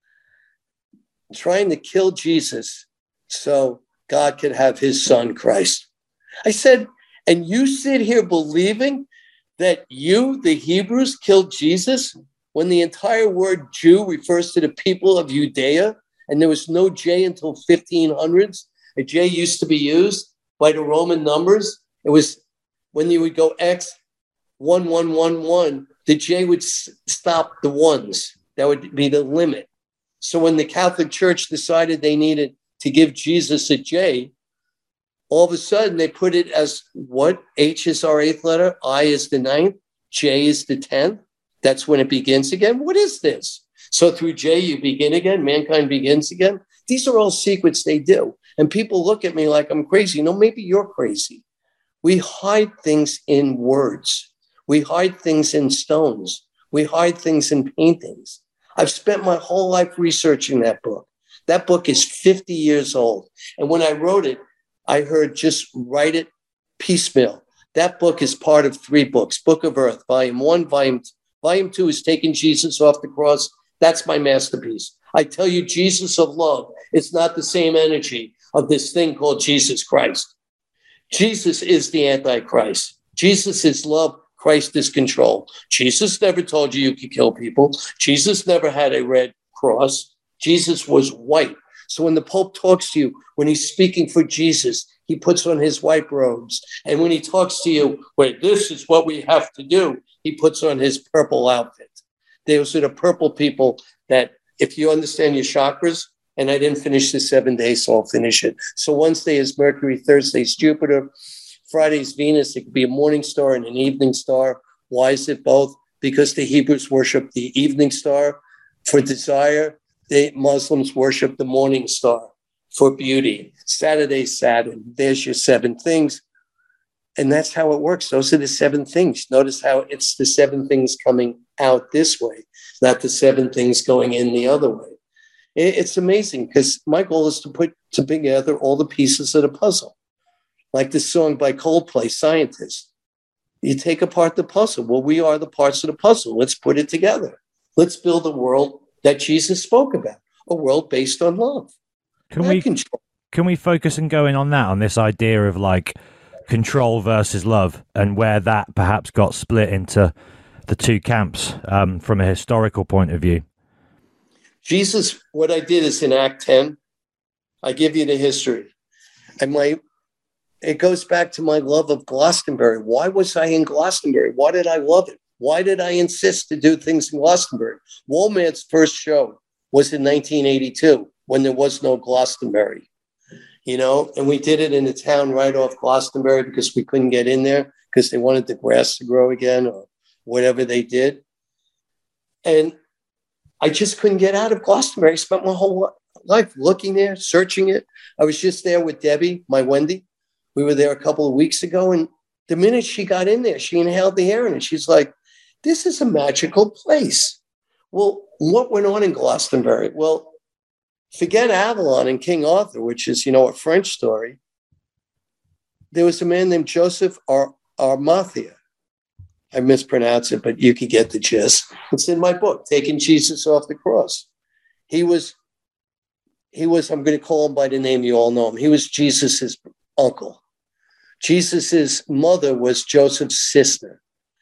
trying to kill Jesus so God could have his son, Christ. I said, and you sit here believing that you, the Hebrews, killed Jesus when the entire word Jew refers to the people of Judea, and there was no J until fifteen hundreds. A J used to be used by the Roman numbers. It was when you would go X, one, one, one, one, the J would s- stop the ones. That would be the limit. So when the Catholic Church decided they needed to give Jesus a J, all of a sudden they put it as what? H is our eighth letter, I is the ninth, J is the tenth. That's when it begins again. What is this? So through J, you begin again, mankind begins again. These are all secrets they do. And people look at me like I'm crazy. No, maybe you're crazy. We hide things in words. We hide things in stones. We hide things in paintings. I've spent my whole life researching that book. That book is fifty years old. And when I wrote it, I heard just write it piecemeal. That book is part of three books. Book of Earth, volume one, volume two. Volume two is taking Jesus off the cross. That's my masterpiece. I tell you, Jesus of love, it's not the same energy of this thing called Jesus Christ. Jesus is the Antichrist. Jesus is love. Christ is control. Jesus never told you you could kill people. Jesus never had a red cross. Jesus was white. So when the Pope talks to you, when he's speaking for Jesus, he puts on his white robes. And when he talks to you, wait, this is what we have to do, he puts on his purple outfit. Those are the purple people that, if you understand your chakras, and I didn't finish the seven days, so I'll finish it. So Wednesday is Mercury, Thursday is Jupiter, Friday's Venus. It could be a morning star and an evening star. Why is it both? Because the Hebrews worship the evening star for desire. The Muslims worship the morning star for beauty. Saturday, Saturn. There's your seven things. And that's how it works. Those are the seven things. Notice how it's the seven things coming out this way, not the seven things going in the other way. It's amazing because my goal is to put together all the pieces of the puzzle. Like this song by Coldplay, Scientist. You take apart the puzzle. Well, we are the parts of the puzzle. Let's put it together. Let's build a world that Jesus spoke about, a world based on love. Can we control. Can we focus and go in on that, on this idea of like control versus love, and where that perhaps got split into the two camps um, from a historical point of view? Jesus, what I did is in Act ten, I give you the history. And my it goes back to my love of Glastonbury. Why was I in Glastonbury? Why did I love it? Why did I insist to do things in Glastonbury? Womad's first show was in nineteen eighty-two when there was no Glastonbury, you know, and we did it in a town right off Glastonbury because we couldn't get in there because they wanted the grass to grow again or whatever they did. And I just couldn't get out of Glastonbury. I spent my whole life looking there, searching it. I was just there with Debbie, my Wendy. We were there a couple of weeks ago. And the minute she got in there, she inhaled the air and she's like, this is a magical place. Well, what went on in Glastonbury? Well, forget Avalon and King Arthur, which is, you know, a French story. There was a man named Joseph Ar- Armathia. I mispronounce it, but you can get the gist. It's in my book, Taking Jesus Off the Cross. He was, he was, I'm going to call him by the name you all know him. He was Jesus's uncle. Jesus's mother was Joseph's sister.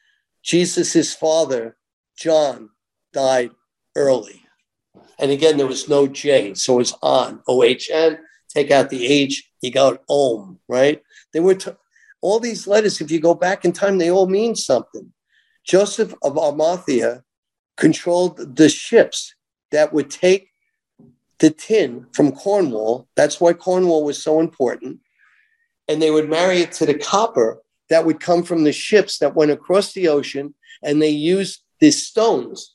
Jesus's father, John, died early. And again, there was no J, so it's on, O H N. Take out the H, you got Om, right? They were t- all these letters, if you go back in time, they all mean something. Joseph of Armathia controlled the ships that would take the tin from Cornwall. That's why Cornwall was so important. And they would marry it to the copper that would come from the ships that went across the ocean. And they used these stones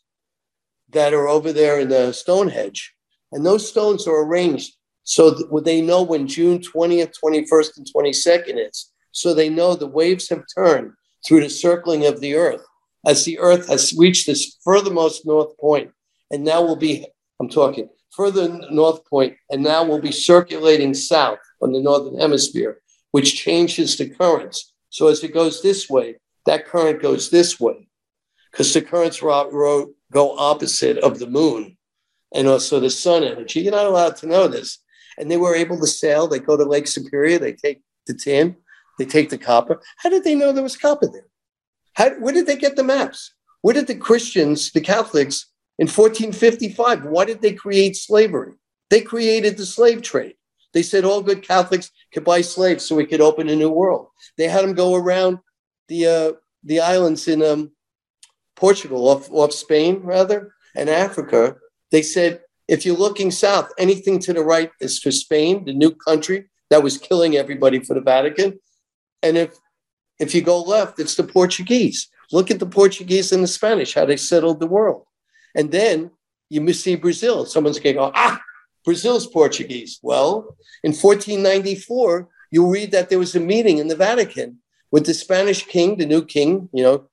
that are over there in the Stonehenge. And those stones are arranged so that they know when June twentieth, twenty-first, and twenty-second is. So they know the waves have turned through the circling of the earth as the earth has reached this furthermost north point. And now will be, I'm talking further north point, and now will be circulating south on the northern hemisphere, which changes the currents. So as it goes this way, that current goes this way because the currents ro- ro- go opposite of the moon and also the sun energy. You're not allowed to know this. And they were able to sail. They go to Lake Superior. They take the tin. They take the copper. How did they know there was copper there? How, where did they get the maps? Where did the Christians, the Catholics, in fourteen fifty-five, why did they create slavery? They created the slave trade. They said all good Catholics could buy slaves so we could open a new world. They had them go around the uh, the islands in um, Portugal, off, off Spain, rather, and Africa. They said, if you're looking south, anything to the right is for Spain, the new country that was killing everybody for the Vatican. And if if you go left, it's the Portuguese. Look at the Portuguese and the Spanish, how they settled the world. And then you see Brazil. Someone's going to go, ah, Brazil's Portuguese. Well, in fourteen ninety-four, you'll read that there was a meeting in the Vatican with the Spanish king, the new king, you know,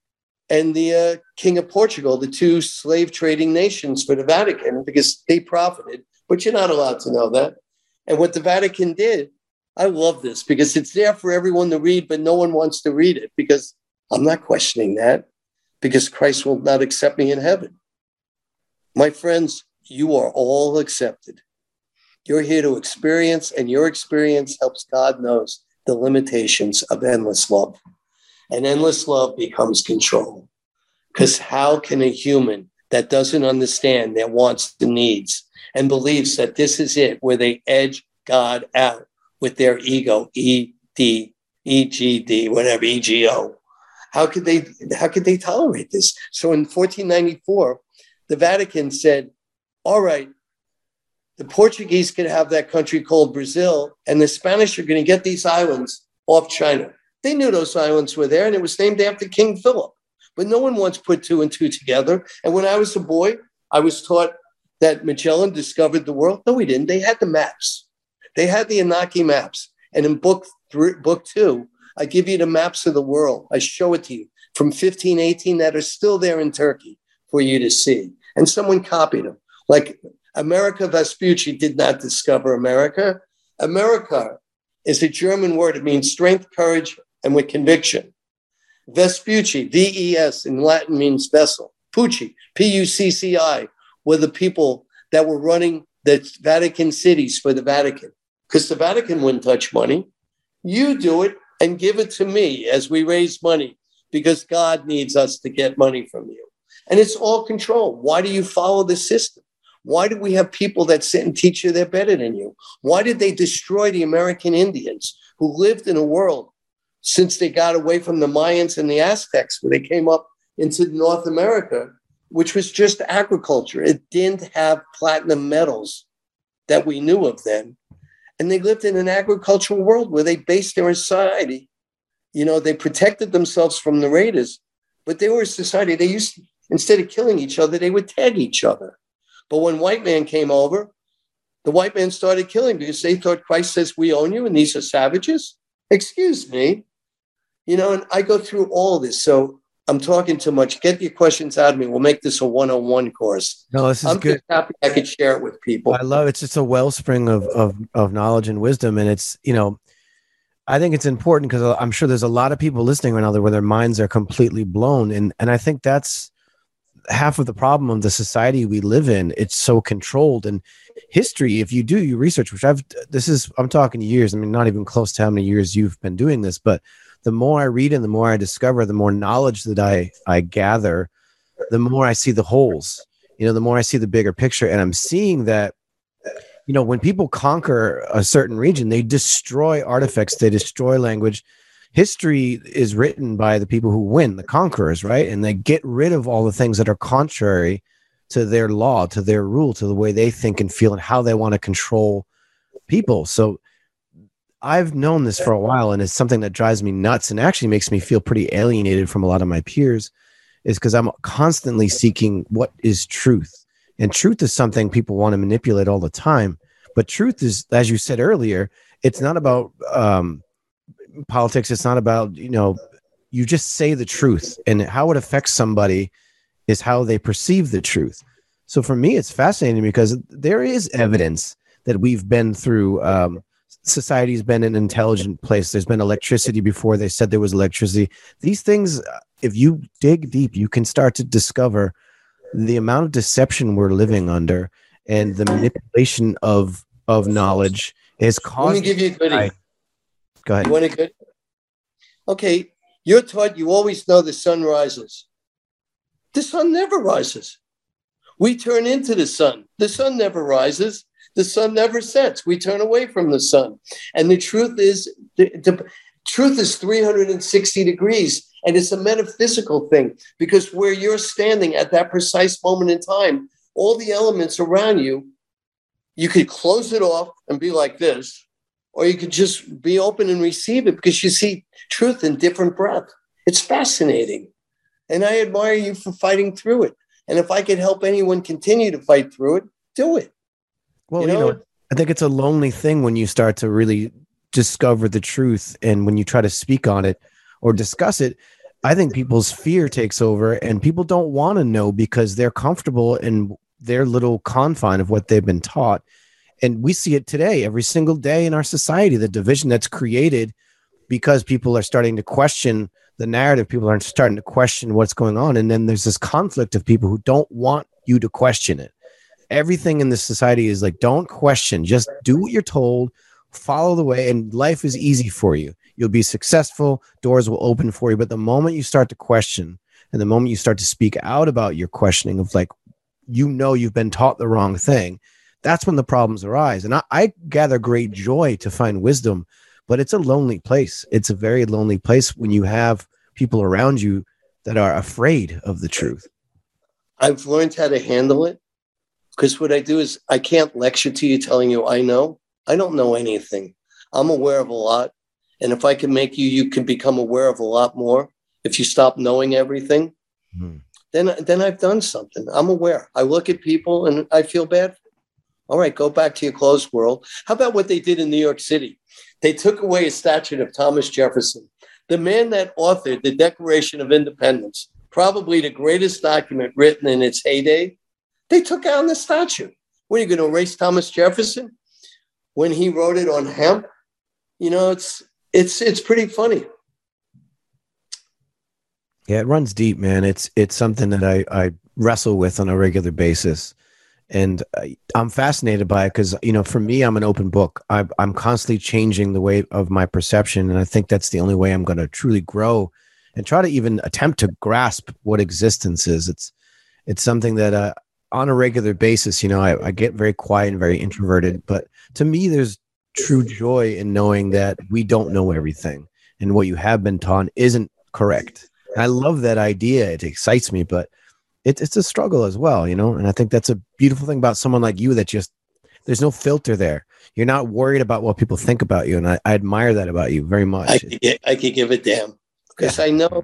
and the uh, king of Portugal, the two slave trading nations for the Vatican, because they profited. But you're not allowed to know that. And what the Vatican did, I love this because it's there for everyone to read, but no one wants to read it because I'm not questioning that because Christ will not accept me in heaven. My friends, you are all accepted. You're here to experience, and your experience helps God knows the limitations of endless love. And endless love becomes control. Because how can a human that doesn't understand their wants and needs and believes that this is it, where they edge God out with their ego, E D, E G D, whatever, E G O, how could they, how could they tolerate this? So in fourteen ninety-four, the Vatican said, all right, the Portuguese could have that country called Brazil, and the Spanish are going to get these islands off China. They knew those islands were there, and it was named after King Philip. But no one once put two and two together. And when I was a boy, I was taught that Magellan discovered the world. No, he didn't. They had the maps. They had the Anunnaki maps. And in book three, book two, I give you the maps of the world. I show it to you from fifteen eighteen that are still there in Turkey for you to see. And someone copied them. Like America Vespucci did not discover America. America is a German word. It means strength, courage, and with conviction. Vespucci, V E S in Latin means vessel. Pucci, P U C C I, were the people that were running the Vatican cities for the Vatican. Because the Vatican wouldn't touch money. You do it and give it to me as we raise money because God needs us to get money from you. And it's all control. Why do you follow the system? Why do we have people that sit and teach you they're better than you? Why did they destroy the American Indians who lived in a world since they got away from the Mayans and the Aztecs, where they came up into North America, which was just agriculture? It didn't have platinum metals that we knew of then. And they lived in an agricultural world where they based their society. You know, they protected themselves from the raiders, but they were a society. They used to, instead of killing each other, they would tag each other. But when white man came over, the white man started killing because they thought Christ says we own you and these are savages. Excuse me. You know, and I go through all of this. So I'm talking too much. Get your questions out of me. We'll make this a one oh one course. No, this is I'm good. just happy I could share it with people. I love it. It's just a wellspring of, of, of knowledge and wisdom. And it's, you know, I think it's important because I'm sure there's a lot of people listening right now where their minds are completely blown. And, and I think that's half of the problem of the society we live in. It's so controlled. And history, if you do your research, which I've, this is, I'm talking years, I mean, not even close to how many years you've been doing this, but the more I read and the more I discover, the more knowledge that I, I gather, the more I see the holes, you know, the more I see the bigger picture. And I'm seeing that, you know, when people conquer a certain region, they destroy artifacts, they destroy language. History is written by the people who win, the conquerors, right? And they get rid of all the things that are contrary to their law, to their rule, to the way they think and feel and how they want to control people. So I've known this for a while, and it's something that drives me nuts and actually makes me feel pretty alienated from a lot of my peers, is because I'm constantly seeking what is truth. And truth is something people want to manipulate all the time. But truth is, as you said earlier, it's not about um, politics. It's not about, you know, you just say the truth, and how it affects somebody is how they perceive the truth. So for me, it's fascinating because there is evidence that we've been through. Um, society's been an intelligent place. There's been electricity before they said there was electricity. These things, if you dig deep, you can start to discover the amount of deception we're living under and the manipulation of of knowledge is caused. Let me give you a goodie. By... Go ahead. You want a good? Okay, you're taught you always know the sun rises. The sun never rises. We turn into the sun. The sun never rises. The sun never sets. We turn away from the sun. And the truth is, the, the truth is three hundred sixty degrees. And it's a metaphysical thing, because where you're standing at that precise moment in time, all the elements around you, you could close it off and be like this, or you could just be open and receive it because you see truth in different breath. It's fascinating. And I admire you for fighting through it. And if I could help anyone continue to fight through it, do it. Well, you know, you know I think it's a lonely thing when you start to really discover the truth, and when you try to speak on it or discuss it, I think people's fear takes over, and people don't want to know because they're comfortable in their little confine of what they've been taught. And we see it today, every single day in our society, the division that's created because people are starting to question the narrative. People are starting to question what's going on. And then there's this conflict of people who don't want you to question it. Everything in this society is like, don't question, just do what you're told, follow the way, and life is easy for you. You'll be successful, doors will open for you. But the moment you start to question, and the moment you start to speak out about your questioning of like, you know, you've been taught the wrong thing, that's when the problems arise. And I, I gather great joy to find wisdom, but it's a lonely place. It's a very lonely place when you have people around you that are afraid of the truth. I've learned how to handle it, because what I do is I can't lecture to you telling you I know. I don't know anything. I'm aware of a lot. And if I can make you, you can become aware of a lot more. If you stop knowing everything, mm-hmm. then, then I've done something. I'm aware. I look at people and I feel bad. All right, go back to your closed world. How about what they did in New York City? They took away a statue of Thomas Jefferson, the man that authored the Declaration of Independence, probably the greatest document written in its heyday. They took down the statue. What, are you going to erase Thomas Jefferson when he wrote it on hemp? You know, it's it's it's pretty funny. Yeah, it runs deep, man. It's it's something that I, I wrestle with on a regular basis. And I, I'm fascinated by it because, you know, for me, I'm an open book. I, I'm constantly changing the way of my perception. And I think that's the only way I'm going to truly grow and try to even attempt to grasp what existence is. It's it's something that uh, on a regular basis, you know, I, I get very quiet and very introverted. But to me, there's true joy in knowing that we don't know everything, and what you have been taught isn't correct. And I love that idea. It excites me, but it, it's a struggle as well, you know. And I think that's a beautiful thing about someone like you, that just there's no filter there. You're not worried about what people think about you, and I, I admire that about you very much. I could, get, I could give a damn because yeah. I know,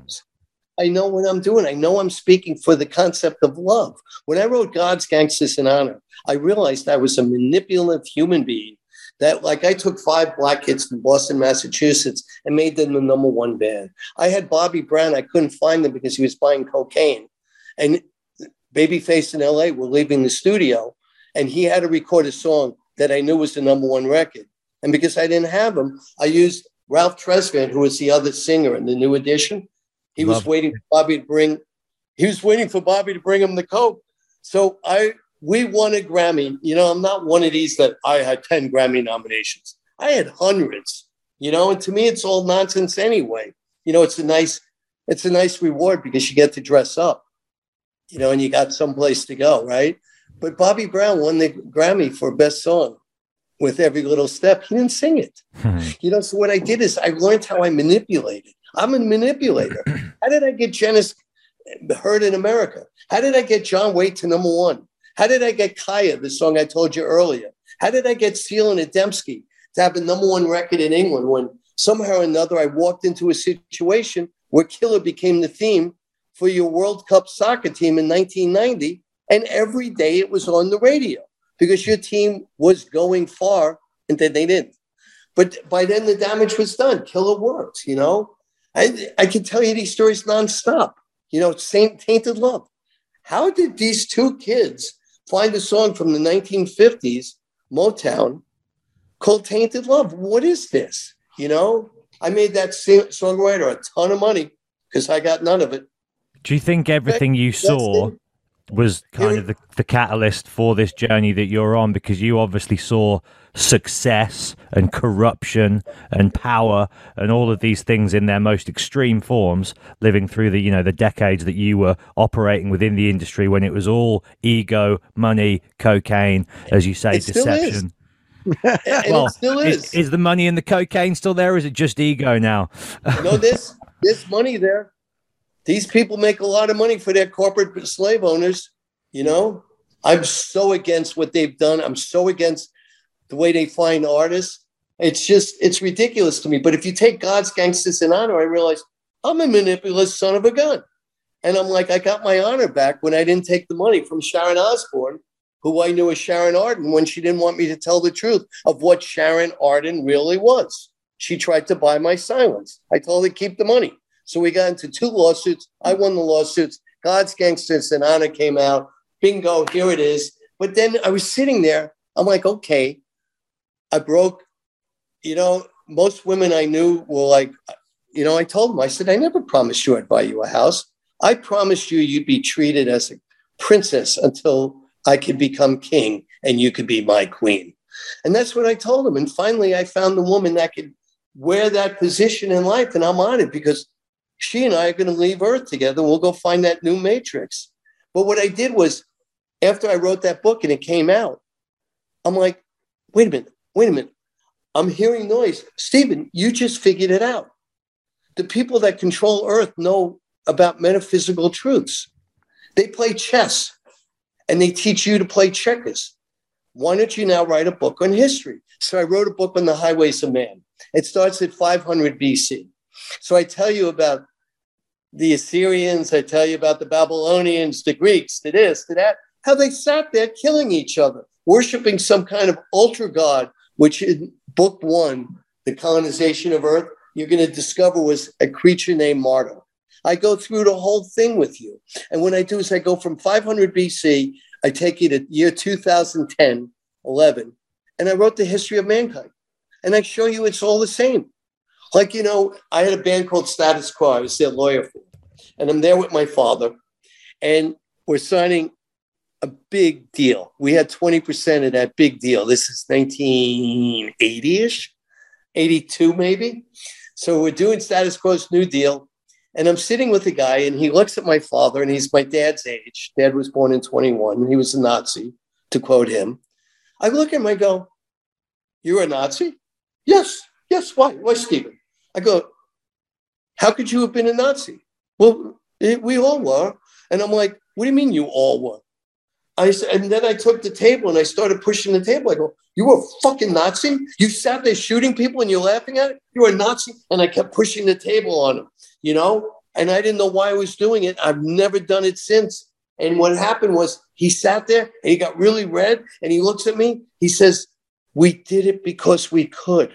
I know what I'm doing. I know I'm speaking for the concept of love. When I wrote God's Gangsters in Honor, I realized I was a manipulative human being. That, like, I took five black kids from Boston, Massachusetts, and made them the number one band. I had Bobby Brown. I couldn't find him because he was buying cocaine, and Babyface in L A were leaving the studio, and he had to record a song that I knew was the number one record. And because I didn't have him, I used Ralph Tresvant, who was the other singer in the New Edition. He Love was waiting for Bobby to bring, he was waiting for Bobby to bring him the coke. So I, we won a Grammy. You know, I'm not one of these that I had ten Grammy nominations. I had hundreds, you know, and to me, it's all nonsense anyway. You know, it's a nice, it's a nice reward because you get to dress up, you know, and you got someplace to go, right? But Bobby Brown won the Grammy for Best Song with Every Little Step. He didn't sing it. Hmm. You know, so what I did is I learned how I manipulated. I'm a manipulator. How did I get Janice heard in America? How did I get John Waite to number one? How did I get Kaya, the song I told you earlier? How did I get Seal and Adamski to have a number one record in England when somehow or another I walked into a situation where Killer became the theme for your World Cup soccer team in nineteen ninety? And every day it was on the radio because your team was going far and then they didn't. But by then the damage was done. Killer worked, you know. I, I can tell you these stories nonstop. You know, Saint Tainted Love. How did these two kids find a song from the nineteen fifties, Motown, called Tainted Love? What is this? You know, I made that sing- songwriter a ton of money because I got none of it. Do you think everything you saw was kind of the, the catalyst for this journey that you're on, because you obviously saw success and corruption and power and all of these things in their most extreme forms, living through the, you know, the decades that you were operating within the industry when it was all ego, money, cocaine, as you say, it deception. and well, it still is. is. Is the money and the cocaine still there, or is it just ego now? You know, this, this money there. These people make a lot of money for their corporate slave owners, you know. I'm so against what they've done. I'm so against the way they find artists. It's just, it's ridiculous to me. But if you take God's Gangsters in Honor, I realize I'm a manipulative son of a gun. And I'm like, I got my honor back when I didn't take the money from Sharon Osbourne, who I knew as Sharon Arden, when she didn't want me to tell the truth of what Sharon Arden really was. She tried to buy my silence. I told her to keep the money. So we got into two lawsuits. I won the lawsuits. God's Gangsters in Honor came out. Bingo, here it is. But then I was sitting there. I'm like, okay, I broke. You know, most women I knew were like, you know, I told them, I said, I never promised you I'd buy you a house. I promised you you'd be treated as a princess until I could become king and you could be my queen. And that's what I told them. And finally, I found the woman that could wear that position in life. And I'm on it because she and I are going to leave Earth together. We'll go find that new matrix. But what I did was, after I wrote that book and it came out, I'm like, wait a minute, wait a minute. I'm hearing noise. Stephen, you just figured it out. The people that control Earth know about metaphysical truths. They play chess and they teach you to play checkers. Why don't you now write a book on history? So I wrote a book on the highways of man. It starts at five hundred B C. So I tell you about the Assyrians, I tell you about the Babylonians, the Greeks, the this, the that, how they sat there killing each other, worshiping some kind of ultra god, which in book one, the colonization of Earth, you're going to discover was a creature named Marduk. I go through the whole thing with you. And what I do is I go from five hundred B C, I take you to year two thousand ten, eleven, and I wrote the history of mankind. And I show you it's all the same. Like, you know, I had a band called Status Quo. I was their lawyer for. And I'm there with my father. And we're signing a big deal. We had twenty percent of that big deal. This is nineteen eighty-ish, eighty-two maybe. So we're doing Status Quo's new deal. And I'm sitting with a guy, and he looks at my father, and he's my dad's age. Dad was born in twenty-one, and he was a Nazi, to quote him. I look at him, I go, "You're a Nazi?" "Yes, yes, why? Why, Stephen?" I go, "How could you have been a Nazi?" "Well, it, we all were." And I'm like, "What do you mean you all were?" I said, and then I took the table and I started pushing the table. I go, "You were a fucking Nazi? You sat there shooting people and you're laughing at it? You're a Nazi?" And I kept pushing the table on him, you know, and I didn't know why I was doing it. I've never done it since. And what happened was he sat there and he got really red and he looks at me. He says, "We did it because we could."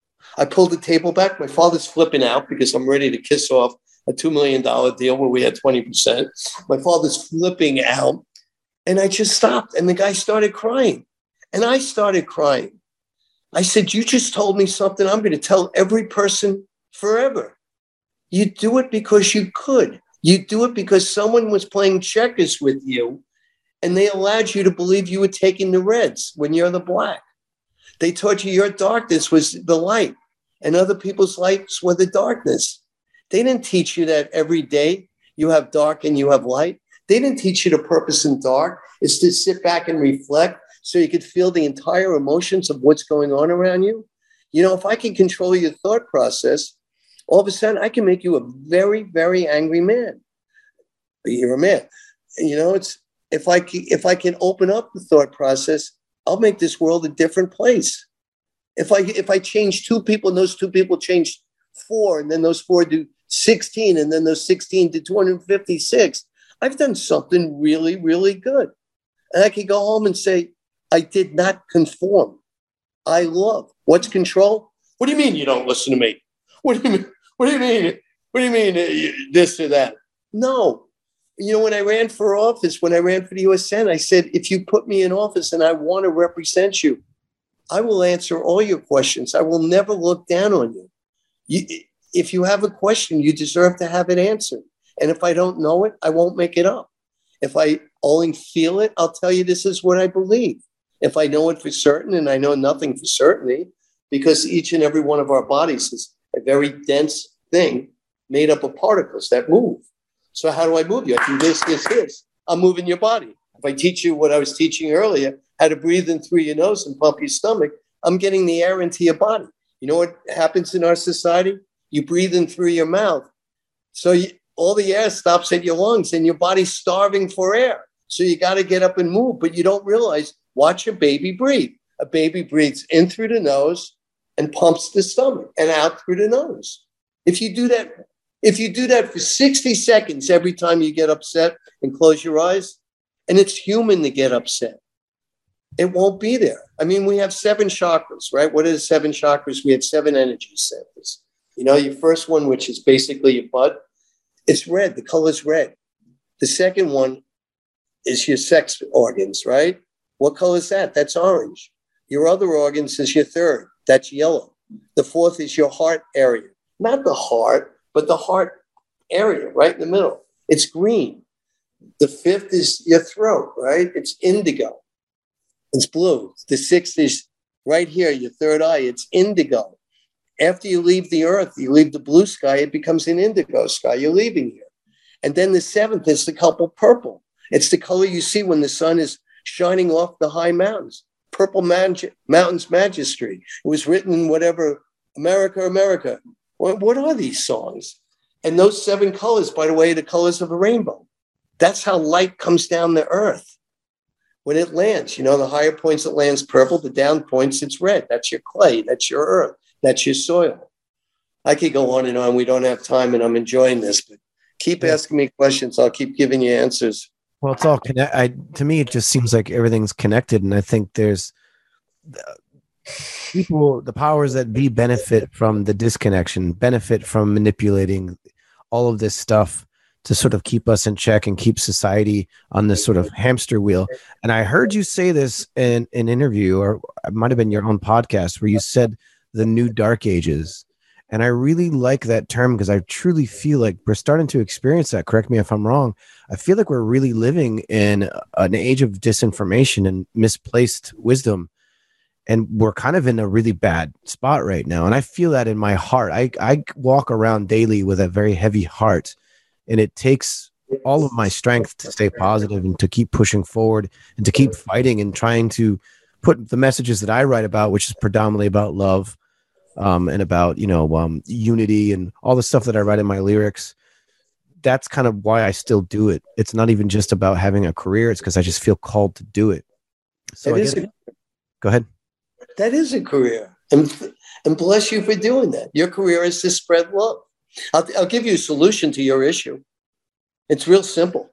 I pulled the table back. My father's flipping out because I'm ready to kiss off a two million dollars deal where we had twenty percent. My father's flipping out. And I just stopped. And the guy started crying. And I started crying. I said, "You just told me something I'm going to tell every person forever. You do it because you could. You do it because someone was playing checkers with you and they allowed you to believe you were taking the reds when you're the black. They taught you your darkness was the light and other people's lights were the darkness. They didn't teach you that every day you have dark and you have light. They didn't teach you the purpose in dark is to sit back and reflect so you could feel the entire emotions of what's going on around you. You know, if I can control your thought process, all of a sudden I can make you a very, very angry man. You're a man. You know, it's if I can, if I can open up the thought process, I'll make this world a different place. If I if I change two people and those two people change four, and then those four do sixteen, and then those sixteen do two hundred fifty-six, I've done something really, really good. And I can go home and say, I did not conform. I love. What's control? What do you mean you don't listen to me? What do you mean? What do you mean? What do you mean uh, this or that? No. You know, when I ran for office, when I ran for the U S Senate, I said, if you put me in office and I want to represent you, I will answer all your questions. I will never look down on you. you. If you have a question, you deserve to have it answered. And if I don't know it, I won't make it up. If I only feel it, I'll tell you this is what I believe. If I know it for certain, and I know nothing for certainty, because each and every one of our bodies is a very dense thing made up of particles that move. So how do I move you? I do this, this, this. I'm moving your body. If I teach you what I was teaching earlier, how to breathe in through your nose and pump your stomach, I'm getting the air into your body. You know what happens in our society? You breathe in through your mouth. So you, all the air stops at your lungs and your body's starving for air. So you got to get up and move, but you don't realize, watch a baby breathe. A baby breathes in through the nose and pumps the stomach and out through the nose. If you do that, if you do that for sixty seconds every time you get upset and close your eyes, and it's human to get upset, it won't be there. I mean, we have seven chakras, right? What are the seven chakras? We have seven energy centers. You know, your first one, which is basically your butt, it's red. The color's red. The second one is your sex organs, right? What color is that? That's orange. Your other organs is your third. That's yellow. The fourth is your heart area. Not the heart, but the heart area right in the middle. It's green. The fifth is your throat, right? It's indigo. It's blue. The sixth is right here, your third eye. It's indigo. After you leave the earth, you leave the blue sky, it becomes an indigo sky. You're leaving here. And then the seventh is the color purple. It's the color you see when the sun is shining off the high mountains. Purple Mag- Mountains Majesty. It was written in whatever, America, America. What, what are these songs? And those seven colors, by the way, are the colors of a rainbow. That's how light comes down the earth. When it lands, you know, the higher points it lands purple, the down points it's red. That's your clay. That's your earth. That's your soil. I could go on and on. We don't have time, and I'm enjoying this, but keep asking me questions. I'll keep giving you answers. Well, it's all connect. I to me, it just seems like everything's connected, and I think there's uh, people, the powers that be, benefit from the disconnection, benefit from manipulating all of this stuff to sort of keep us in check and keep society on this sort of hamster wheel. And I heard you say this in an interview, or it might have been your own podcast, where you said the new dark ages. And I really like that term because I truly feel like we're starting to experience that. Correct me if I'm wrong. I feel like we're really living in an age of disinformation and misplaced wisdom. and we're kind of in a really bad spot right now. And I feel that in my heart. I, I walk around daily with a very heavy heart, and it takes all of my strength to stay positive and to keep pushing forward and to keep fighting and trying to put the messages that I write about, which is predominantly about love, um, and about, you know, um, unity and all the stuff that I write in my lyrics. That's kind of why I still do it. It's not even just about having a career. It's because I just feel called to do it. So I guess, a, go ahead. That is a career. And, and bless you for doing that. Your career is to spread love. I'll, I'll give you a solution to your issue. It's real simple.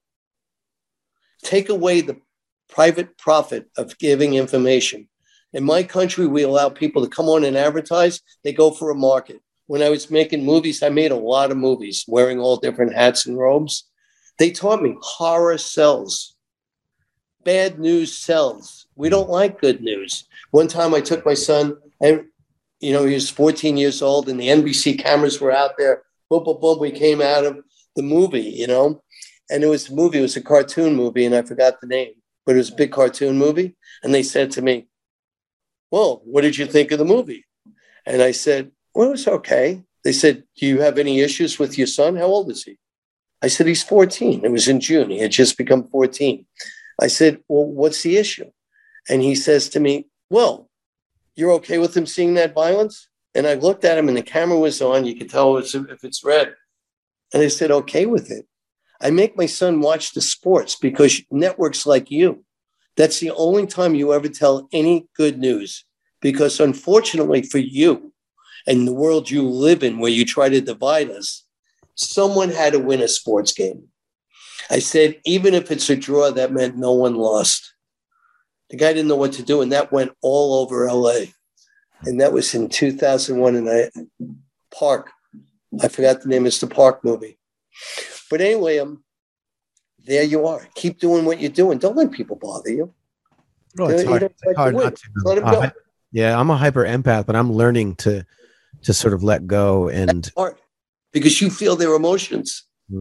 Take away the private profit of giving information. In my country, we allow people to come on and advertise. They go for a market. When I was making movies, I made a lot of movies wearing all different hats and robes. They taught me horror sells. Bad news sells. We don't like good news. One time I took my son, and you know, he was fourteen years old, and the N B C cameras were out there. Boom, boom, boom. We came out of the movie, you know, and it was a movie. It was a cartoon movie, and I forgot the name, but it was a big cartoon movie. And they said to me, well, what did you think of the movie? And I said, well, it was okay. They said, do you have any issues with your son? How old is he? I said, he's fourteen. It was in June. He had just become fourteen. I said, well, what's the issue? And he says to me, well, you're okay with him seeing that violence? And I looked at him and the camera was on. You could tell if it's red. And I said, okay with it. I make my son watch the sports because networks like you, that's the only time you ever tell any good news. Because unfortunately for you and the world you live in where you try to divide us, someone had to win a sports game. I said, even if it's a draw, that meant no one lost. The guy didn't know what to do, and that went all over L A. And that was in two thousand one, and I, Park. I forgot the name. It's the Park movie. But anyway, um, there you are. Keep doing what you're doing. Don't let people bother you. No, it's hard, it's hard not to. Let them uh, go. Yeah, I'm a hyper empath, but I'm learning to to sort of let go. And that's hard because you feel their emotions.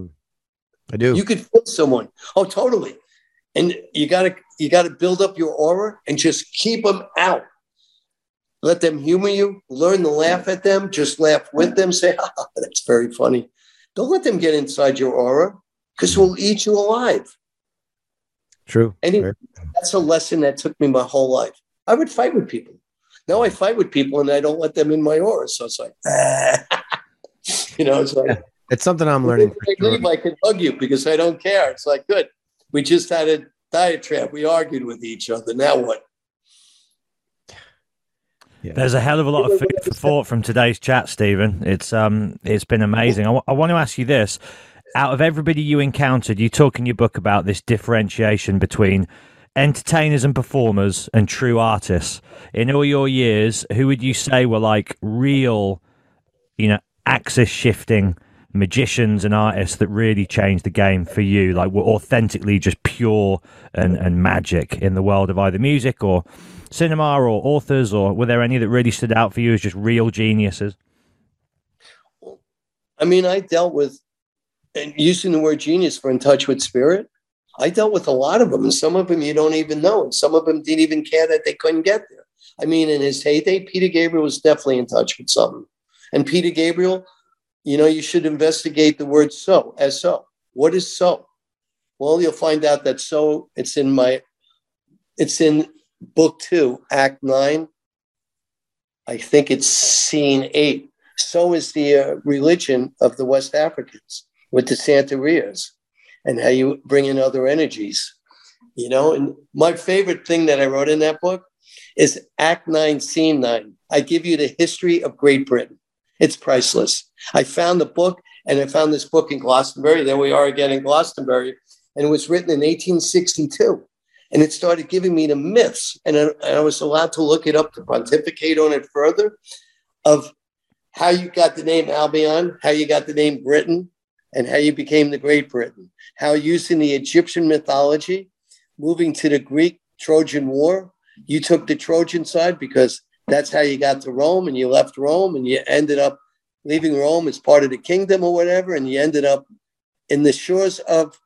I do. You could feel someone. Oh, totally. And you got to you got to build up your aura and just keep them out. Let them humor you. Learn to laugh at them. Just laugh with them. Say, ah, that's very funny. Don't let them get inside your aura because we'll eat you alive. True. And it, that's a lesson that took me my whole life. I would fight with people. Now I fight with people and I don't let them in my aura. So it's like, ah. you know, it's like. Yeah. It's something I'm learning. If I leave, I can hug you because I don't care. It's like, good. We just had a diatribe. We argued with each other. Now what? Yeah. There's a hell of a lot of food for thought from today's chat, Stephen. It's um, it's been amazing. I, w- I want to ask you this: out of everybody you encountered, you talk in your book about this differentiation between entertainers and performers and true artists. In all your years, who would you say were like real, you know, axis shifting magicians and artists that really changed the game for you, like were authentically just pure and, and magic in the world of either music or cinema or authors, or were there any that really stood out for you as just real geniuses? I mean, I dealt with, and using the word genius for in touch with spirit, I dealt with a lot of them, and some of them you don't even know, and some of them didn't even care that they couldn't get there. I mean, in his heyday, Peter Gabriel was definitely in touch with something. And Peter Gabriel, you know, you should investigate the word so, as so. What is so? Well, you'll find out that so, it's in my, it's in book two, act nine. I think it's scene eight. So is the uh, religion of the West Africans with the Santerias and how you bring in other energies, you know. And my favorite thing that I wrote in that book is act nine, scene nine. I give you the history of Great Britain. It's priceless. I found the book, and I found this book in Glastonbury. There we are again in Glastonbury. And it was written in eighteen sixty-two. And it started giving me the myths. And I, and I was allowed to look it up to pontificate on it further of how you got the name Albion, how you got the name Britain, and how you became the Great Britain. How using the Egyptian mythology, moving to the Greek Trojan War, you took the Trojan side because that's how you got to Rome, and you left Rome, and you ended up leaving Rome as part of the kingdom or whatever, and you ended up in the shores of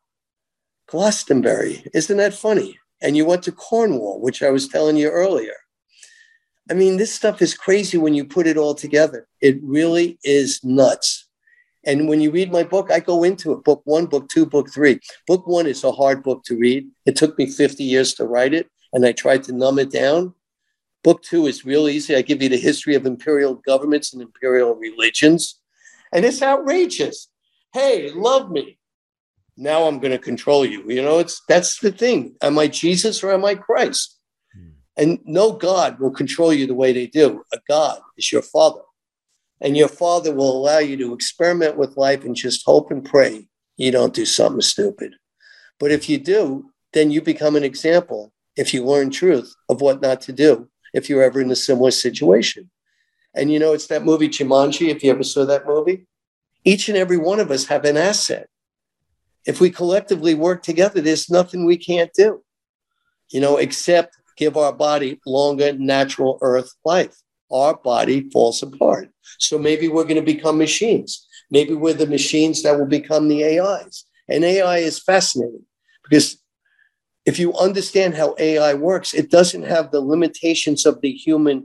Glastonbury. Isn't that funny? And you went to Cornwall, which I was telling you earlier. I mean, this stuff is crazy when you put it all together. It really is nuts. And when you read my book, I go into it. Book one, book two, book three. Book one is a hard book to read. It took me fifty years to write it, and I tried to numb it down. Book two is real easy. I give you the history of imperial governments and imperial religions. And it's outrageous. Hey, love me. Now I'm going to control you. You know, it's that's the thing. Am I Jesus or am I Christ? Hmm. And no God will control you the way they do. A God is your father. And your father will allow you to experiment with life and just hope and pray you don't do something stupid. But if you do, then you become an example, if you learn truth, of what not to do if you're ever in a similar situation. And, you know, it's that movie Jumanji, if you ever saw that movie. Each and every one of us have an asset. If we collectively work together, there's nothing we can't do, you know, except give our body longer natural earth life. Our body falls apart. So maybe we're going to become machines. Maybe we're the machines that will become the A Is. And A I is fascinating because if you understand how A I works, it doesn't have the limitations of the human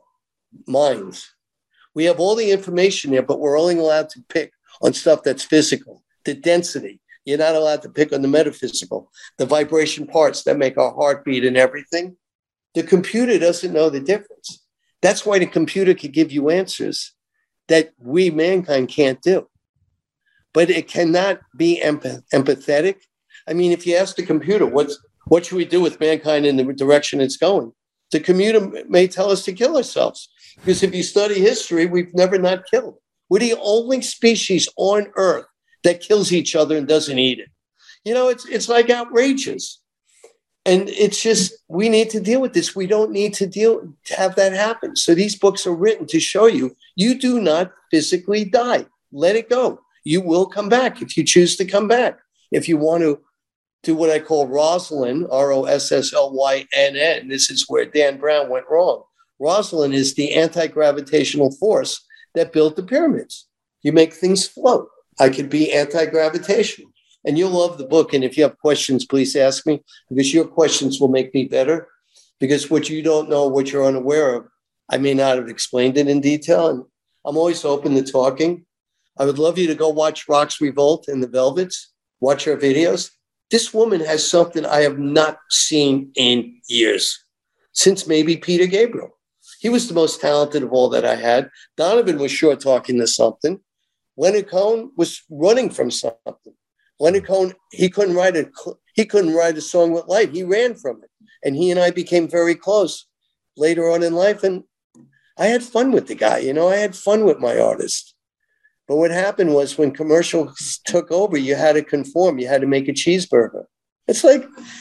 minds. We have all the information there, but we're only allowed to pick on stuff that's physical, the density. You're not allowed to pick on the metaphysical, the vibration parts that make our heart beat and everything. The computer doesn't know the difference. That's why the computer could give you answers that we, mankind, can't do. But it cannot be empath- empathetic. I mean, if you ask the computer, what's, what should we do with mankind in the direction it's going? The computer may tell us to kill ourselves. Because if you study history, we've never not killed. We're the only species on Earth that kills each other and doesn't eat it. You know, it's it's like outrageous. And it's just, we need to deal with this. We don't need to deal to have that happen. So these books are written to show you, you do not physically die. Let it go. You will come back if you choose to come back. If you want to do what I call Rosslyn, R O S S L Y N N, this is where Dan Brown went wrong. Rosslyn is the anti-gravitational force that built the pyramids. You make things float. I could be anti-gravitational. And you'll love the book. And if you have questions, please ask me, because your questions will make me better. Because what you don't know, what you're unaware of, I may not have explained it in detail. And I'm always open to talking. I would love you to go watch Rox Revolt and the Velvets, watch her videos. This woman has something I have not seen in years, since maybe Peter Gabriel. He was the most talented of all that I had. Donovan was sure talking to something. Leonard Cohen was running from something. Leonard Cohen, he couldn't write a he couldn't write a song with light. He ran from it. And he and I became very close later on in life. And I had fun with the guy. You know, I had fun with my artist. But what happened was when commercials took over, you had to conform. You had to make a cheeseburger. It's like,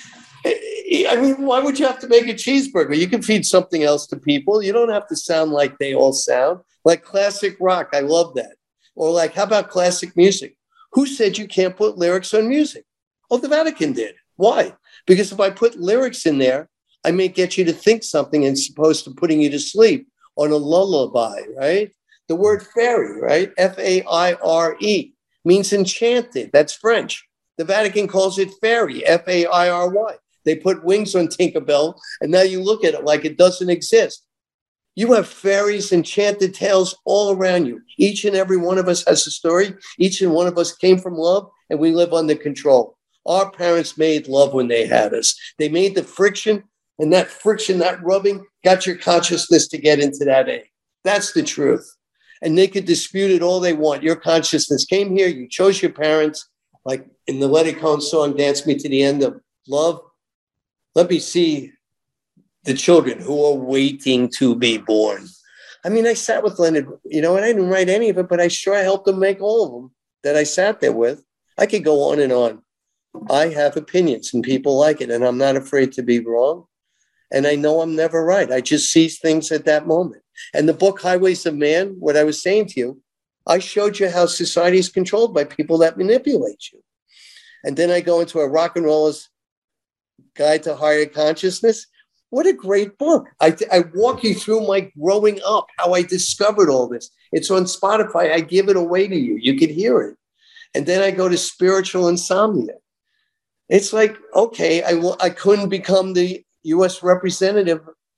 I mean, why would you have to make a cheeseburger? You can feed something else to people. You don't have to sound like they all sound. Like classic rock, I love that. Or like, how about classic music? Who said you can't put lyrics on music? Oh, the Vatican did. Why? Because if I put lyrics in there, I may get you to think something as opposed to putting you to sleep on a lullaby, right? The word fairy, right? F A I R E means enchanted. That's French. The Vatican calls it fairy, F A I R Y. They put wings on Tinkerbell, and now you look at it like it doesn't exist. You have fairies, enchanted tales all around you. Each and every one of us has a story. Each and one of us came from love, and we live under control. Our parents made love when they had us. They made the friction, and that friction, that rubbing, got your consciousness to get into that egg. That's the truth. And they could dispute it all they want. Your consciousness came here. You chose your parents. Like in the Leonard Cohen song, Dance Me to the End of Love. Let me see the children who are waiting to be born. I mean, I sat with Leonard, you know, and I didn't write any of it, but I sure helped him make all of them that I sat there with. I could go on and on. I have opinions and people like it, and I'm not afraid to be wrong. And I know I'm never right. I just see things at that moment. And the book, Highways of Man, what I was saying to you, I showed you how society is controlled by people that manipulate you. And then I go into a rock and roller's Guide to Higher Consciousness. What a great book. I, I walk you through my growing up, how I discovered all this. It's on Spotify. I give it away to you. You could hear it. And then I go to Spiritual Insomnia. It's like, okay, I, I couldn't become the U S representative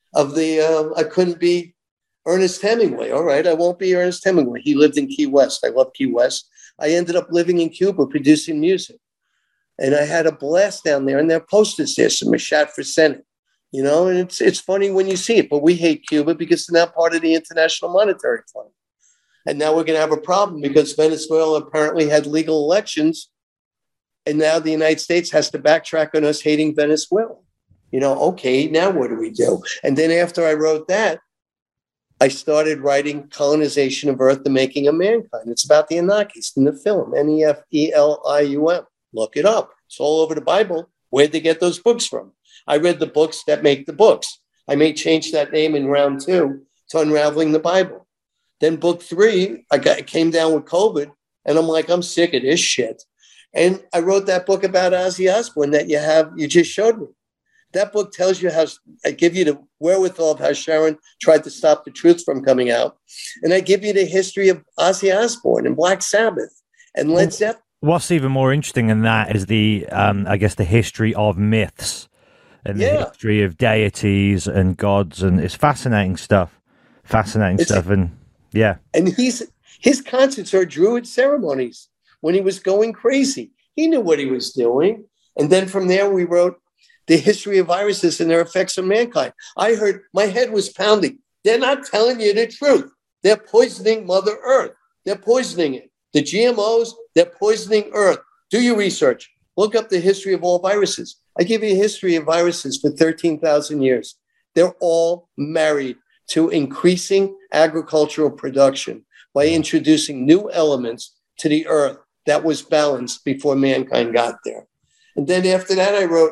of the, uh, I couldn't be Ernest Hemingway. All right, I won't be Ernest Hemingway. He lived in Key West. I love Key West. I ended up living in Cuba producing music. And I had a blast down there, and there are posters there, some are shot for Senate, you know, and it's it's funny when you see it, but we hate Cuba because they're not part of the International Monetary Fund. And now we're going to have a problem because Venezuela apparently had legal elections, and now the United States has to backtrack on us hating Venezuela. You know, okay, now what do we do? And then after I wrote that, I started writing Colonization of Earth, the Making of Mankind. It's about the Anunnakis in the film, N E F E L I U M. Look it up. It's all over the Bible. Where'd they get those books from? I read the books that make the books. I may change that name in round two to Unraveling the Bible. Then book three, I got, came down with COVID, and I'm like, I'm sick of this shit. And I wrote that book about Ozzy Osbourne that you have, you just showed me. That book tells you how, I give you the wherewithal of how Sharon tried to stop the truth from coming out. And I give you the history of Ozzy Osbourne and Black Sabbath and Led Zeppelin. What's even more interesting than that is the, um, I guess, the history of myths and the Yeah. history of deities and gods, and it's fascinating stuff. Fascinating It's- stuff, and yeah. And he's his concerts are Druid ceremonies when he was going crazy. He knew what he was doing. And then from there, we wrote The History of Viruses and Their Effects on Mankind. I heard, my head was pounding. They're not telling you the truth. They're poisoning Mother Earth. They're poisoning it. The G M Os, they're poisoning Earth. Do your research. Look up the history of all viruses. I give you a history of viruses for thirteen thousand years. They're all married to increasing agricultural production by introducing new elements to the earth that was balanced before mankind got there. And then after that, I wrote,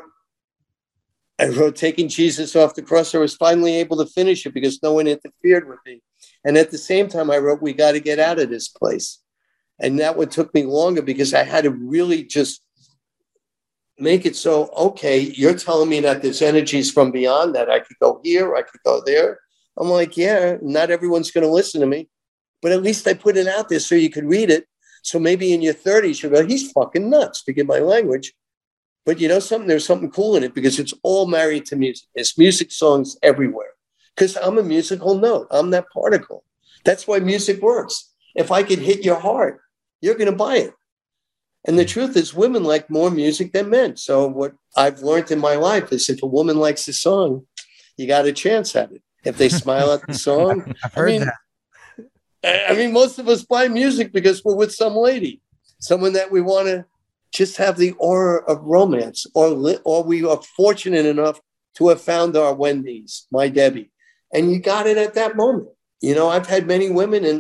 I wrote Taking Jesus Off the Cross. I was finally able to finish it because no one interfered with me. And at the same time, I wrote, We Got to Get Out of This Place. And that one took me longer because I had to really just make it so, okay, you're telling me that there's energies from beyond that. I could go here, I could go there. I'm like, yeah, not everyone's going to listen to me, but at least I put it out there so you could read it. So maybe in your thirties, you'll go, he's fucking nuts, forgive my language. But you know something, there's something cool in it because it's all married to music. There's music songs everywhere because I'm a musical note. I'm that particle. That's why music works. If I could hit your heart, you're going to buy it. And the truth is women like more music than men. So what I've learned in my life is if a woman likes a song, you got a chance at it. If they smile at the song, I've heard I mean, that. I mean, most of us buy music because we're with some lady, someone that we want to just have the aura of romance, or li- or we are fortunate enough to have found our Wendy's, my Debbie, and you got it at that moment. You know, I've had many women, and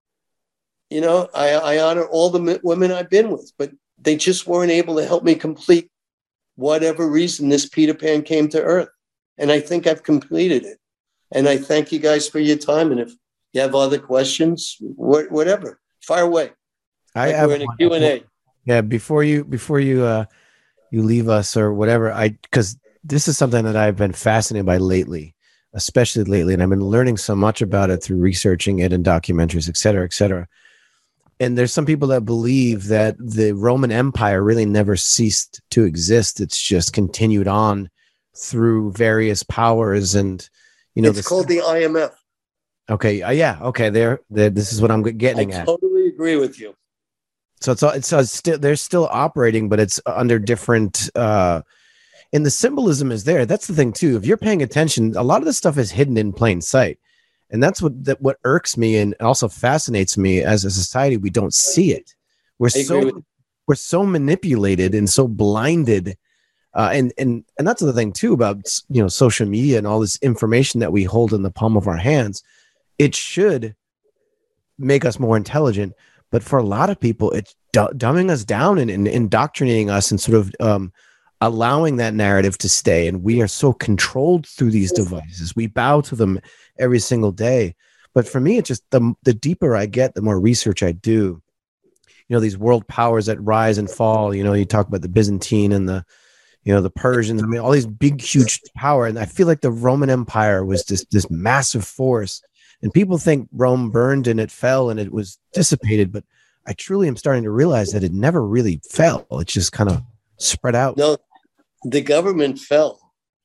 you know, I, I honor all the m- women I've been with, but they just weren't able to help me complete whatever reason this Peter Pan came to Earth, and I think I've completed it. And I thank you guys for your time. And if you have other questions, wh- whatever, fire away. I Like have we're in a one. Q and A. Yeah, before you before you uh you leave us or whatever, I because this is something that I've been fascinated by lately, especially lately, and I've been learning so much about it through researching it and documentaries, et cetera, et cetera. And there's some people that believe that the Roman Empire really never ceased to exist. It's just continued on through various powers, and you know, It's this, called the I M F. okay, uh, yeah, okay, there, there. This is what I'm I getting at. totally agree with you. So it's it's, it's still they're still operating, but it's under different. Uh, and the symbolism is there. That's the thing too. If you're paying attention, a lot of this stuff is hidden in plain sight, and that's what that what irks me and also fascinates me. As a society, we don't see it. We're I agree so with you. we're so manipulated and so blinded. Uh, and and and that's the thing too about, you know, social media and all this information that we hold in the palm of our hands. It should make us more intelligent, but for a lot of people, it's d- dumbing us down and, and indoctrinating us and sort of um, allowing that narrative to stay. And we are so controlled through these devices. We bow to them every single day. But for me, it's just the the deeper I get, the more research I do. You know, these world powers that rise and fall. You know, you talk about the Byzantine and the you know, the Persians, I mean, all these big, huge power. And I feel like the Roman Empire was just this massive force. And people think Rome burned and it fell and it was dissipated. But I truly am starting to realize that it never really fell. It just kind of spread out. No, the government fell.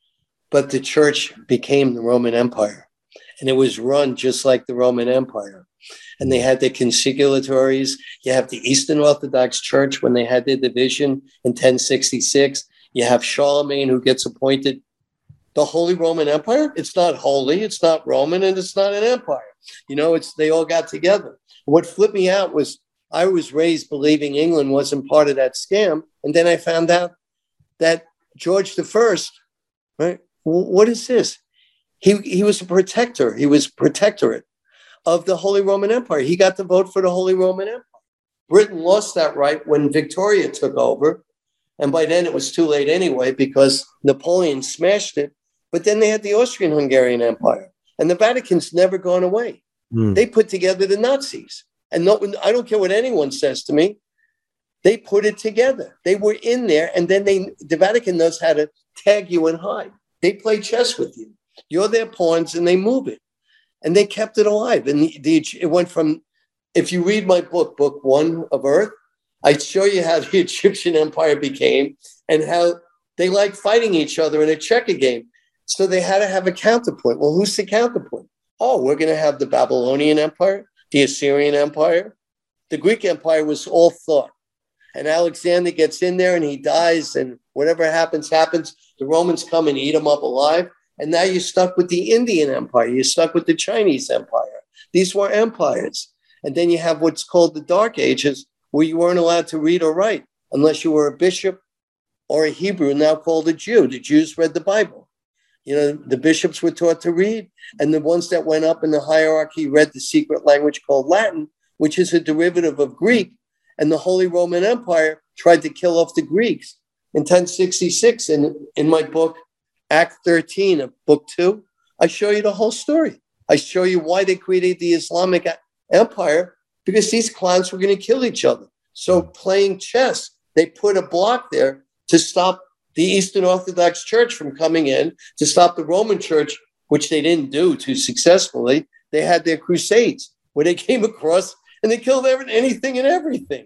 but the church became the Roman Empire. And it was run just like the Roman Empire. And they had their consigliatories. You have the Eastern Orthodox Church when they had their division in ten sixty-six. You have Charlemagne who gets appointed. The Holy Roman Empire, it's not holy, it's not Roman, and it's not an empire. You know, it's they all got together. What flipped me out was I was raised believing England wasn't part of that scam. And then I found out that George the First, right? What is this? He, he was a protector. He was protectorate of the Holy Roman Empire. He got to vote for the Holy Roman Empire. Britain lost that right when Victoria took over. And by then it was too late anyway because Napoleon smashed it. But then they had the Austrian-Hungarian Empire. And the Vatican's never gone away. Mm. They put together the Nazis. And no, I don't care what anyone says to me. They put it together. They were in there. And then they, the Vatican knows how to tag you and hide. They play chess with you. You're their pawns and they move it. And they kept it alive. And the, the, it went from, if you read my book, book one of Earth, I show you how the Egyptian Empire became and how they like fighting each other in a checker game. So they had to have a counterpoint. Well, who's the counterpoint? Oh, we're going to have the Babylonian Empire, the Assyrian Empire. The Greek Empire was all thought. And Alexander gets in there and he dies and whatever happens, happens. The Romans come and eat him up alive. And now you're stuck with the Indian Empire. You're stuck with the Chinese Empire. These were empires. And then you have what's called the Dark Ages, where you weren't allowed to read or write unless you were a bishop or a Hebrew, now called a Jew. The Jews read the Bible. You know, the bishops were taught to read, and the ones that went up in the hierarchy read the secret language called Latin, which is a derivative of Greek. And the Holy Roman Empire tried to kill off the Greeks. In ten sixty-six, in, in my book, Act thirteen of book two, I show you the whole story. I show you why they created the Islamic Empire, because these clowns were going to kill each other. So playing chess, they put a block there to stop the Eastern Orthodox Church from coming in, to stop the Roman Church, which they didn't do too successfully. They had their crusades where they came across and they killed every, anything and everything.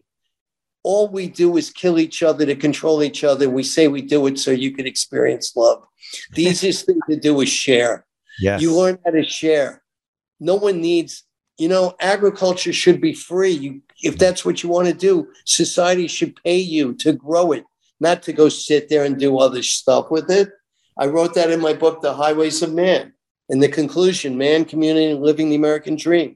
All we do is kill each other to control each other. We say we do it so you can experience love. The easiest thing to do is share. Yes. You learn how to share. No one needs, you know, agriculture should be free. You, if that's what you want to do, society should pay you to grow it, not to go sit there and do other stuff with it. I wrote that in my book, The Highways of Man. In the conclusion, man, community, and living the American dream.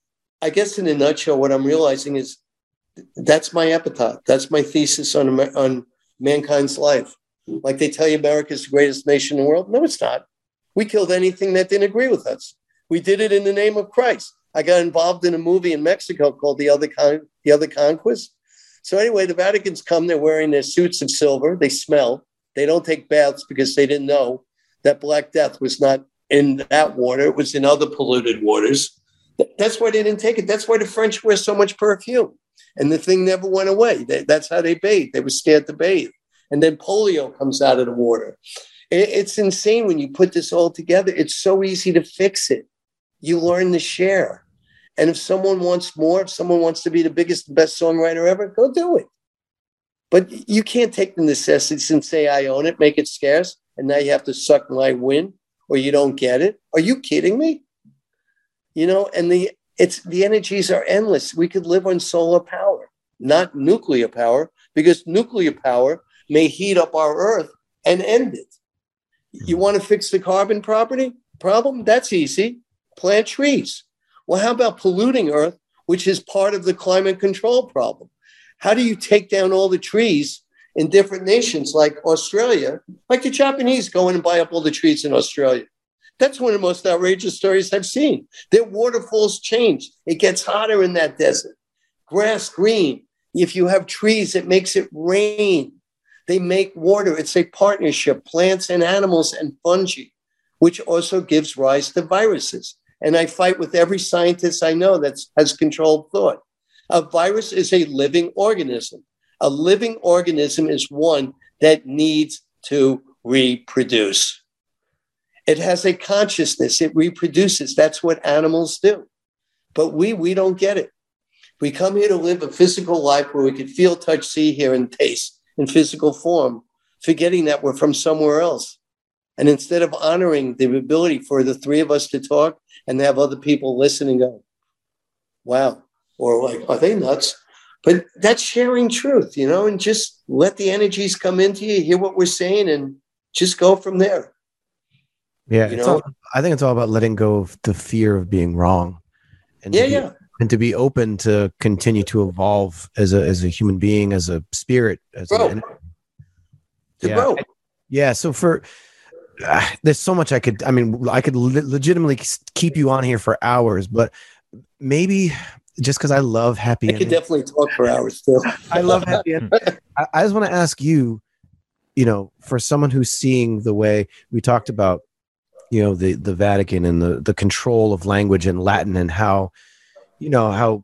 I guess in a nutshell, what I'm realizing is that's my epitaph. That's my thesis on, on mankind's life. Like they tell you America's the greatest nation in the world. No, it's not. We killed anything that didn't agree with us. We did it in the name of Christ. I got involved in a movie in Mexico called The Other Con- The Other Conquest. So anyway, the Vaticans come, they're wearing their suits of silver. They smell. They don't take baths because they didn't know that Black Death was not in that water. It was in other polluted waters. That's why they didn't take it. That's why the French wear so much perfume. And the thing never went away. They, that's how they bathed. They were scared to bathe. And then polio comes out of the water. It, it's insane when you put this all together. It's so easy to fix it. You learn to share. And if someone wants more, if someone wants to be the biggest, best songwriter ever, go do it. But you can't take the necessities and say, I own it, make it scarce, and now you have to suck my win, or you don't get it. Are you kidding me? You know, and the it's the energies are endless. We could live on solar power, not nuclear power, because nuclear power may heat up our Earth and end it. You want to fix the carbon property problem? That's easy. Plant trees. Well, how about polluting Earth, which is part of the climate control problem? How do you take down all the trees in different nations like Australia? Like the Japanese go in and buy up all the trees in Australia. That's one of the most outrageous stories I've seen. Their waterfalls change. It gets hotter in that desert. Grass green. If you have trees, it makes it rain. They make water. It's a partnership, plants and animals and fungi, which also gives rise to viruses. And I fight with every scientist I know that has controlled thought. A virus is a living organism. A living organism is one that needs to reproduce. It has a consciousness. It reproduces. That's what animals do. But we, we don't get it. We come here to live a physical life where we can feel, touch, see, hear, and taste in physical form, forgetting that we're from somewhere else. And instead of honoring the ability for the three of us to talk and have other people listen and go, wow, or like, are they nuts? But that's sharing truth, you know, and just let the energies come into you, hear what we're saying, and just go from there. Yeah, you it's know? all, I think it's all about letting go of the fear of being wrong, and Yeah, to be, yeah. and to be open to continue to evolve as a as a human being, as a spirit, as Bro. an To yeah, grow. yeah. So for uh, there's so much I could. I mean, I could le- legitimately keep you on here for hours, but maybe just because I love happy I could endings. definitely talk for hours too. I love happy endings. I, I just want to ask you, you know, for someone who's seeing the way we talked about, you know, the, the Vatican and the, the control of language in Latin, and how, you know, how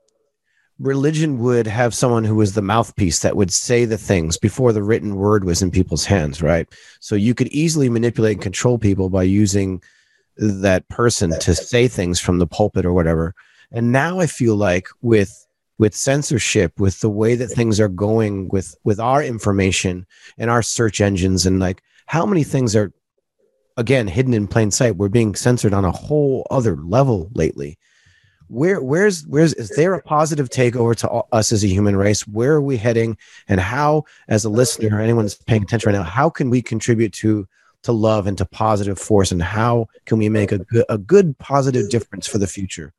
religion would have someone who was the mouthpiece that would say the things before the written word was in people's hands, right? So you could easily manipulate and control people by using that person to say things from the pulpit or whatever. And now I feel like with with censorship, with the way that things are going with with our information and our search engines, and like how many things are, again, hidden in plain sight. We're being censored on a whole other level lately. Where where's where's is there a positive takeover to all, us as a human race? Where are we heading? And how, as a listener, or anyone that's paying attention right now, how can we contribute to to love and to positive force? And how can we make a good, a good positive difference for the future?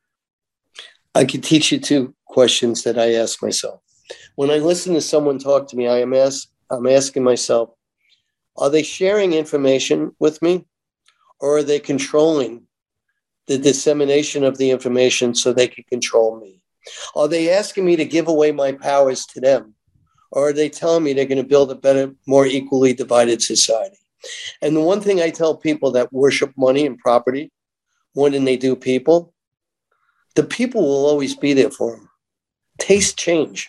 I could teach you two questions that I ask myself. When I listen to someone talk to me, I am ask, I'm asking myself, are they sharing information with me, or are they controlling the dissemination of the information so they can control me? Are they asking me to give away my powers to them, or are they telling me they're going to build a better, more equally divided society? And the one thing I tell people that worship money and property more than they do people, the people will always be there for them. Tastes change.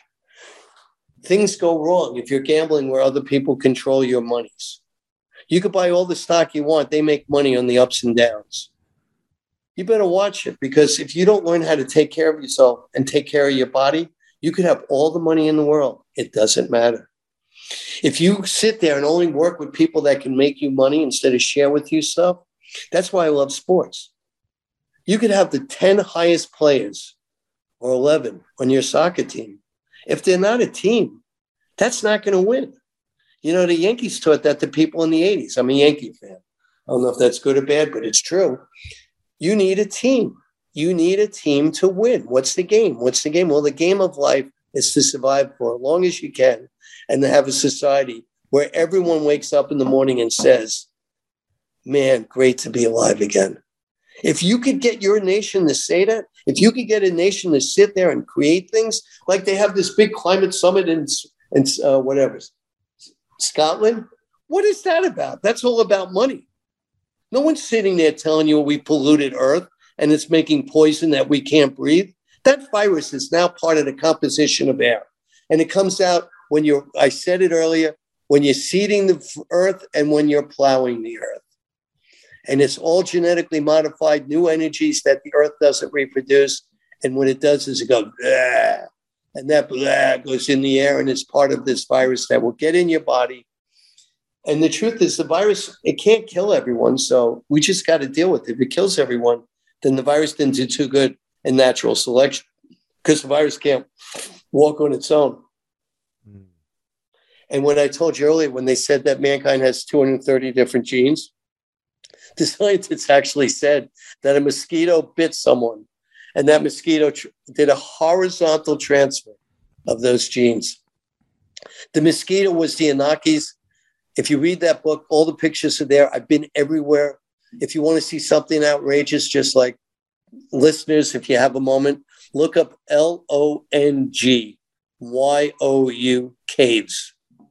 Things go wrong if you're gambling where other people control your monies. You could buy all the stock you want. They make money on the ups and downs. You better watch it, because if you don't learn how to take care of yourself and take care of your body, you could have all the money in the world. It doesn't matter. If you sit there and only work with people that can make you money instead of share with you stuff, that's why I love sports. You could have the ten highest players or eleven on your soccer team. If they're not a team, that's not going to win. You know, the Yankees taught that to people in the eighties. I'm a Yankee fan. I don't know if that's good or bad, but it's true. You need a team. You need a team to win. What's the game? What's the game? Well, the game of life is to survive for as long as you can, and to have a society where everyone wakes up in the morning and says, man, great to be alive again. If you could get your nation to say that, if you could get a nation to sit there and create things, like they have this big climate summit in, in uh, whatever, Scotland, what is that about? That's all about money. No one's sitting there telling you we polluted Earth and it's making poison that we can't breathe. That virus is now part of the composition of air. And it comes out when you're, I said it earlier, when you're seeding the earth and when you're plowing the earth. And it's all genetically modified new energies that the earth doesn't reproduce. And what it does is it goes, blah, and that blah goes in the air, and it's part of this virus that will get in your body. And the truth is, the virus, it can't kill everyone. So we just got to deal with it. If it kills everyone, then the virus didn't do too good in natural selection, because the virus can't walk on its own. Mm. And when I told you earlier, when they said that mankind has two hundred thirty different genes, the scientists actually said that a mosquito bit someone, and that mosquito tr- did a horizontal transfer of those genes. The mosquito was the Anunnakis. If you read that book, all the pictures are there. I've been everywhere. If you want to see something outrageous, just like listeners, if you have a moment, look up L O N G Y O U caves.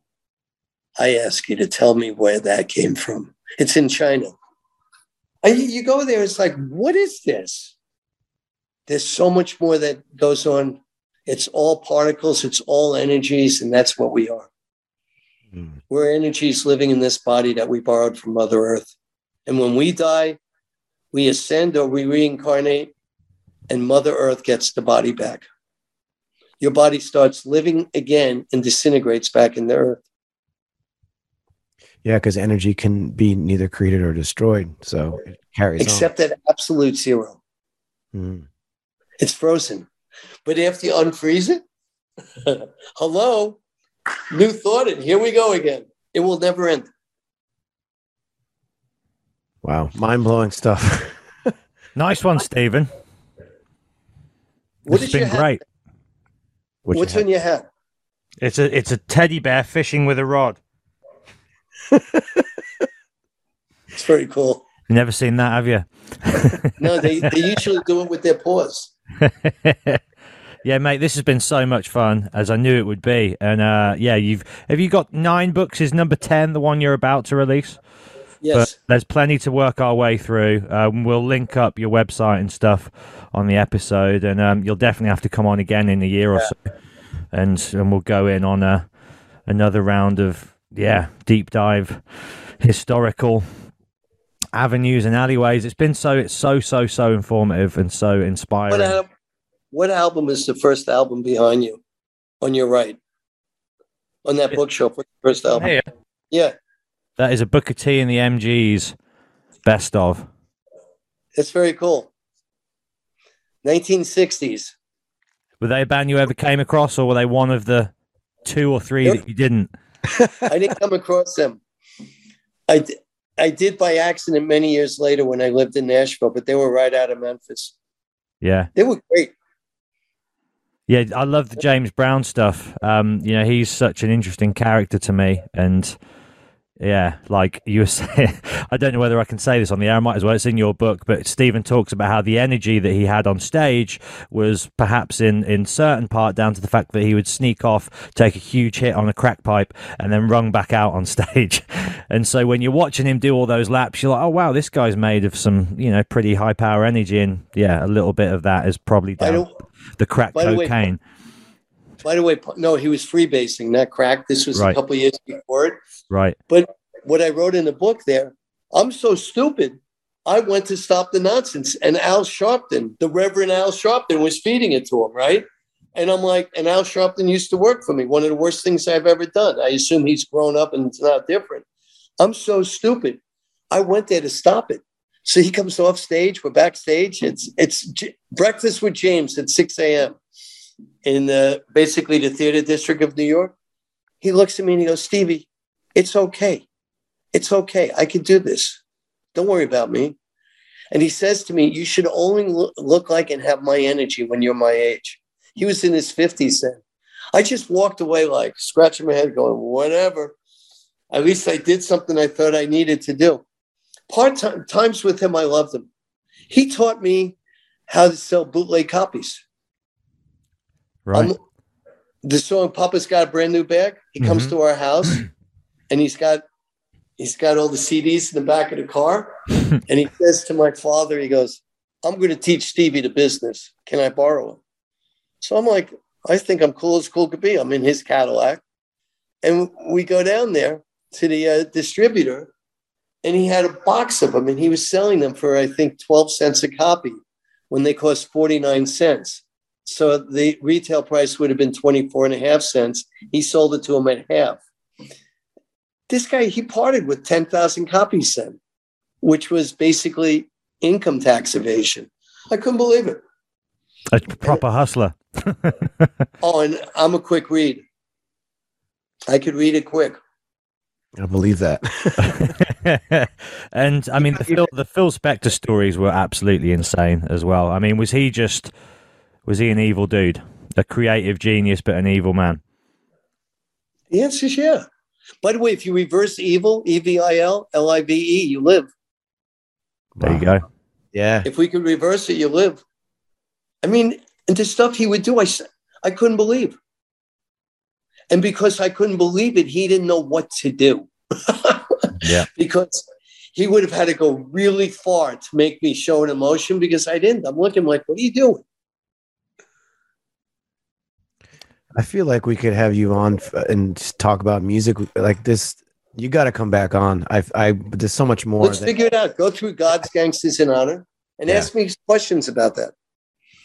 I ask you to tell me where that came from. It's in China. And you, you go there, it's like, what is this? There's so much more that goes on. It's all particles, it's all energies, and that's what we are. Mm. We're energies living in this body that we borrowed from Mother Earth. And when we die, we ascend or we reincarnate, and Mother Earth gets the body back. Your body starts living again and disintegrates back in the earth. Yeah, because energy can be neither created or destroyed, so it carries Except on. at absolute zero. Mm. It's frozen. But after you unfreeze it, hello, new thought, and here we go again. It will never end. Wow, mind-blowing stuff. Nice one, Stephen. What It's did you been have? great. What you What's had? on your hat? It's a it's a teddy bear fishing with a rod. It's very cool. You've never seen that, have you? No, they, they usually do it with their paws. Yeah, mate, this has been so much fun, as I knew it would be. And uh, yeah, you've have you got nine books? Is number ten the one you're about to release? Yes. But there's plenty to work our way through. Um, we'll link up your website and stuff on the episode, and um, you'll definitely have to come on again in a year or so, and and we'll go in on a another round of yeah deep dive historical avenues and alleyways. It's been so it's so so so informative and so inspiring. What, al- what album is the first album behind you on your right? On that bookshelf, what's the first album? Here. Yeah, That is a Booker T and the M Gs best of. it's very cool. nineteen sixties. Were they a band you ever came across, or were they one of the two or three Yep. that you didn't? I didn't come across them. I, d- I did by accident many years later when I lived in Nashville, but they were right out of Memphis. Yeah. They were great. Yeah, I love the James Brown stuff. Um, you know, he's such an interesting character to me, and yeah, like you were saying, I don't know whether I can say this on the air. I might as well. It's in your book, but Stephen talks about how the energy that he had on stage was perhaps in in certain part down to the fact that he would sneak off, take a huge hit on a crack pipe, and then rung back out on stage. And so when you're watching him do all those laps, you're like, oh wow, this guy's made of some, you know, pretty high power energy, and yeah, a little bit of that is probably By down the, the crack by the way, cocaine. by the way, no, he was freebasing, not crack. This was Right. a couple of years before it. Right. But what I wrote in the book there, I'm so stupid. I went to stop the nonsense, and Al Sharpton, the Reverend Al Sharpton, was feeding it to him, right? And I'm like, and Al Sharpton used to work for me. One of the worst things I've ever done. I assume he's grown up and it's not different. I'm so stupid. I went there to stop it. So he comes off stage. We're backstage. It's it's J- breakfast with James at six a.m. in the, basically the theater district of New York. He looks at me and he goes, Stevie, it's okay. It's okay. I can do this. Don't worry about me. And he says to me, you should only look, look like and have my energy when you're my age. He was in his fifties then. I just walked away like scratching my head going, whatever. At least I did something I thought I needed to do. Part time times with him, I loved him. He taught me how to sell bootleg copies. Right. Um, the song Papa's Got a Brand New Bag. He comes Mm-hmm. to our house and he's got he's got all the C Ds in the back of the car. And he says to my father, he goes, I'm going to teach Stevie the business. Can I borrow him? So I'm like, I think I'm cool as cool could be. I'm in his Cadillac. And we go down there to the uh, distributor, and he had a box of them, and he was selling them for, I think, twelve cents a copy when they cost forty-nine cents. So the retail price would have been twenty-four and a half cents. He sold it to him at half. This guy, he parted with ten thousand copies then, which was basically income tax evasion. I couldn't believe it. A proper hustler. Oh, and I'm a quick read. I could read it quick. I believe that. And I mean, the Phil, the Phil Spector stories were absolutely insane as well. I mean, was he just was he an evil dude, a creative genius, but an evil man? The answer is yeah. By the way, if you reverse evil, E V I L, L I V E, you live. There you go. Yeah. If we could reverse it, you live. I mean, and the stuff he would do, I, s- I couldn't believe. And because I couldn't believe it, he didn't know what to do. Yeah. Because he would have had to go really far to make me show an emotion because I didn't. I'm looking like, what are you doing? I feel like we could have you on f- and just talk about music like this. You got to come back on. I, I, there's so much more. Let's that- figure it out. Go through God's Gangsters in Honor and Yeah. ask me questions about that.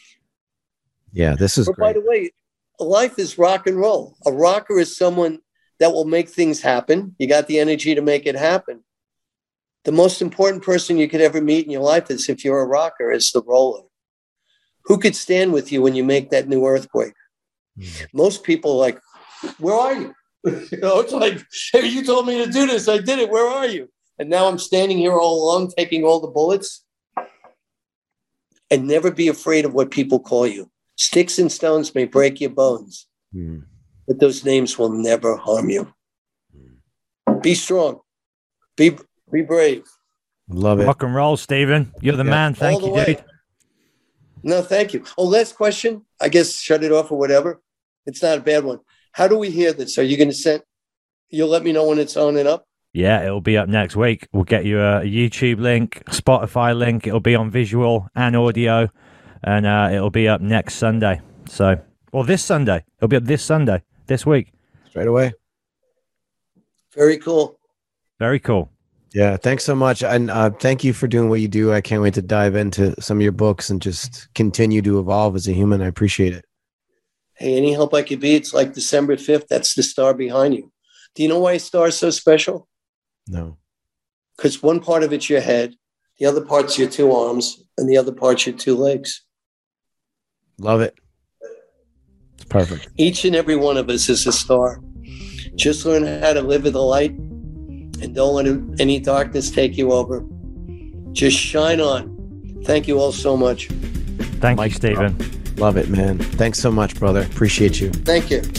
yeah, this is But by great. the way, life is rock and roll. A rocker is someone that will make things happen. You got the energy to make it happen. The most important person you could ever meet in your life is, if you're a rocker, is the roller. Who could stand with you when you make that new earthquake? Mm. Most people are like, where are you? You know, it's like, hey, you told me to do this. I did it. Where are you? And now I'm standing here all alone, taking all the bullets. And never be afraid of what people call you. Sticks and stones may break your bones, mm. but those names will never harm you. Mm. Be strong. Be be brave. Love it. Rock and roll, Stephen. You're the yeah. man. Thank you, way. dude. No, thank you. Oh, last question. I guess shut it off or whatever. It's not a bad one. How do we hear this? Are you going to send? You'll let me know when it's on and up? Yeah, it'll be up next week. We'll get you a, a YouTube link, a Spotify link. It'll be on visual and audio, and uh, it'll be up next Sunday. So, or this Sunday. It'll be up this Sunday, this week. Straight away. Very cool. Very cool. Yeah, thanks so much. And uh, thank you for doing what you do. I can't wait to dive into some of your books and just continue to evolve as a human. I appreciate it. Hey, any help I could be? It's like December fifth. That's the star behind you. Do you know why a star is so special? No. Because one part of it's your head, the other part's your two arms, and the other part's your two legs. Love it. It's perfect. Each and every one of us is a star. Just learn how to live with the light, and don't let any darkness take you over. Just shine on. Thank you all so much. Thank Mike, you, Stephen. Love it, man. Thanks so much, brother. Appreciate you. Thank you.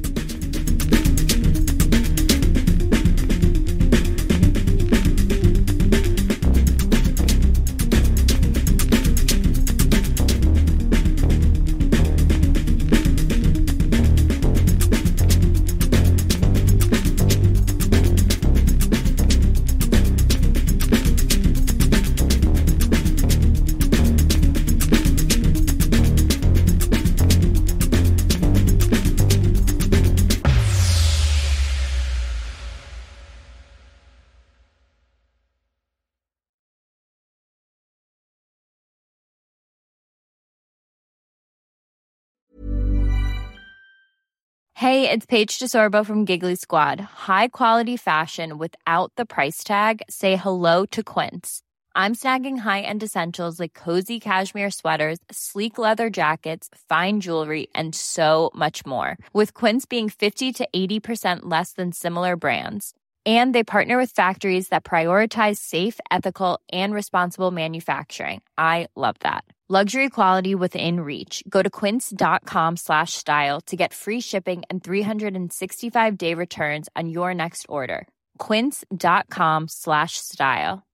Hey, it's Paige DeSorbo from Giggly Squad. High quality fashion without the price tag. Say hello to Quince. I'm snagging high-end essentials like cozy cashmere sweaters, sleek leather jackets, fine jewelry, and so much more. With Quince being fifty to eighty percent less than similar brands. And they partner with factories that prioritize safe, ethical, and responsible manufacturing. I love that. Luxury quality within reach. Go to quince.com slash style to get free shipping and three sixty-five day returns on your next order. Quince.com slash style.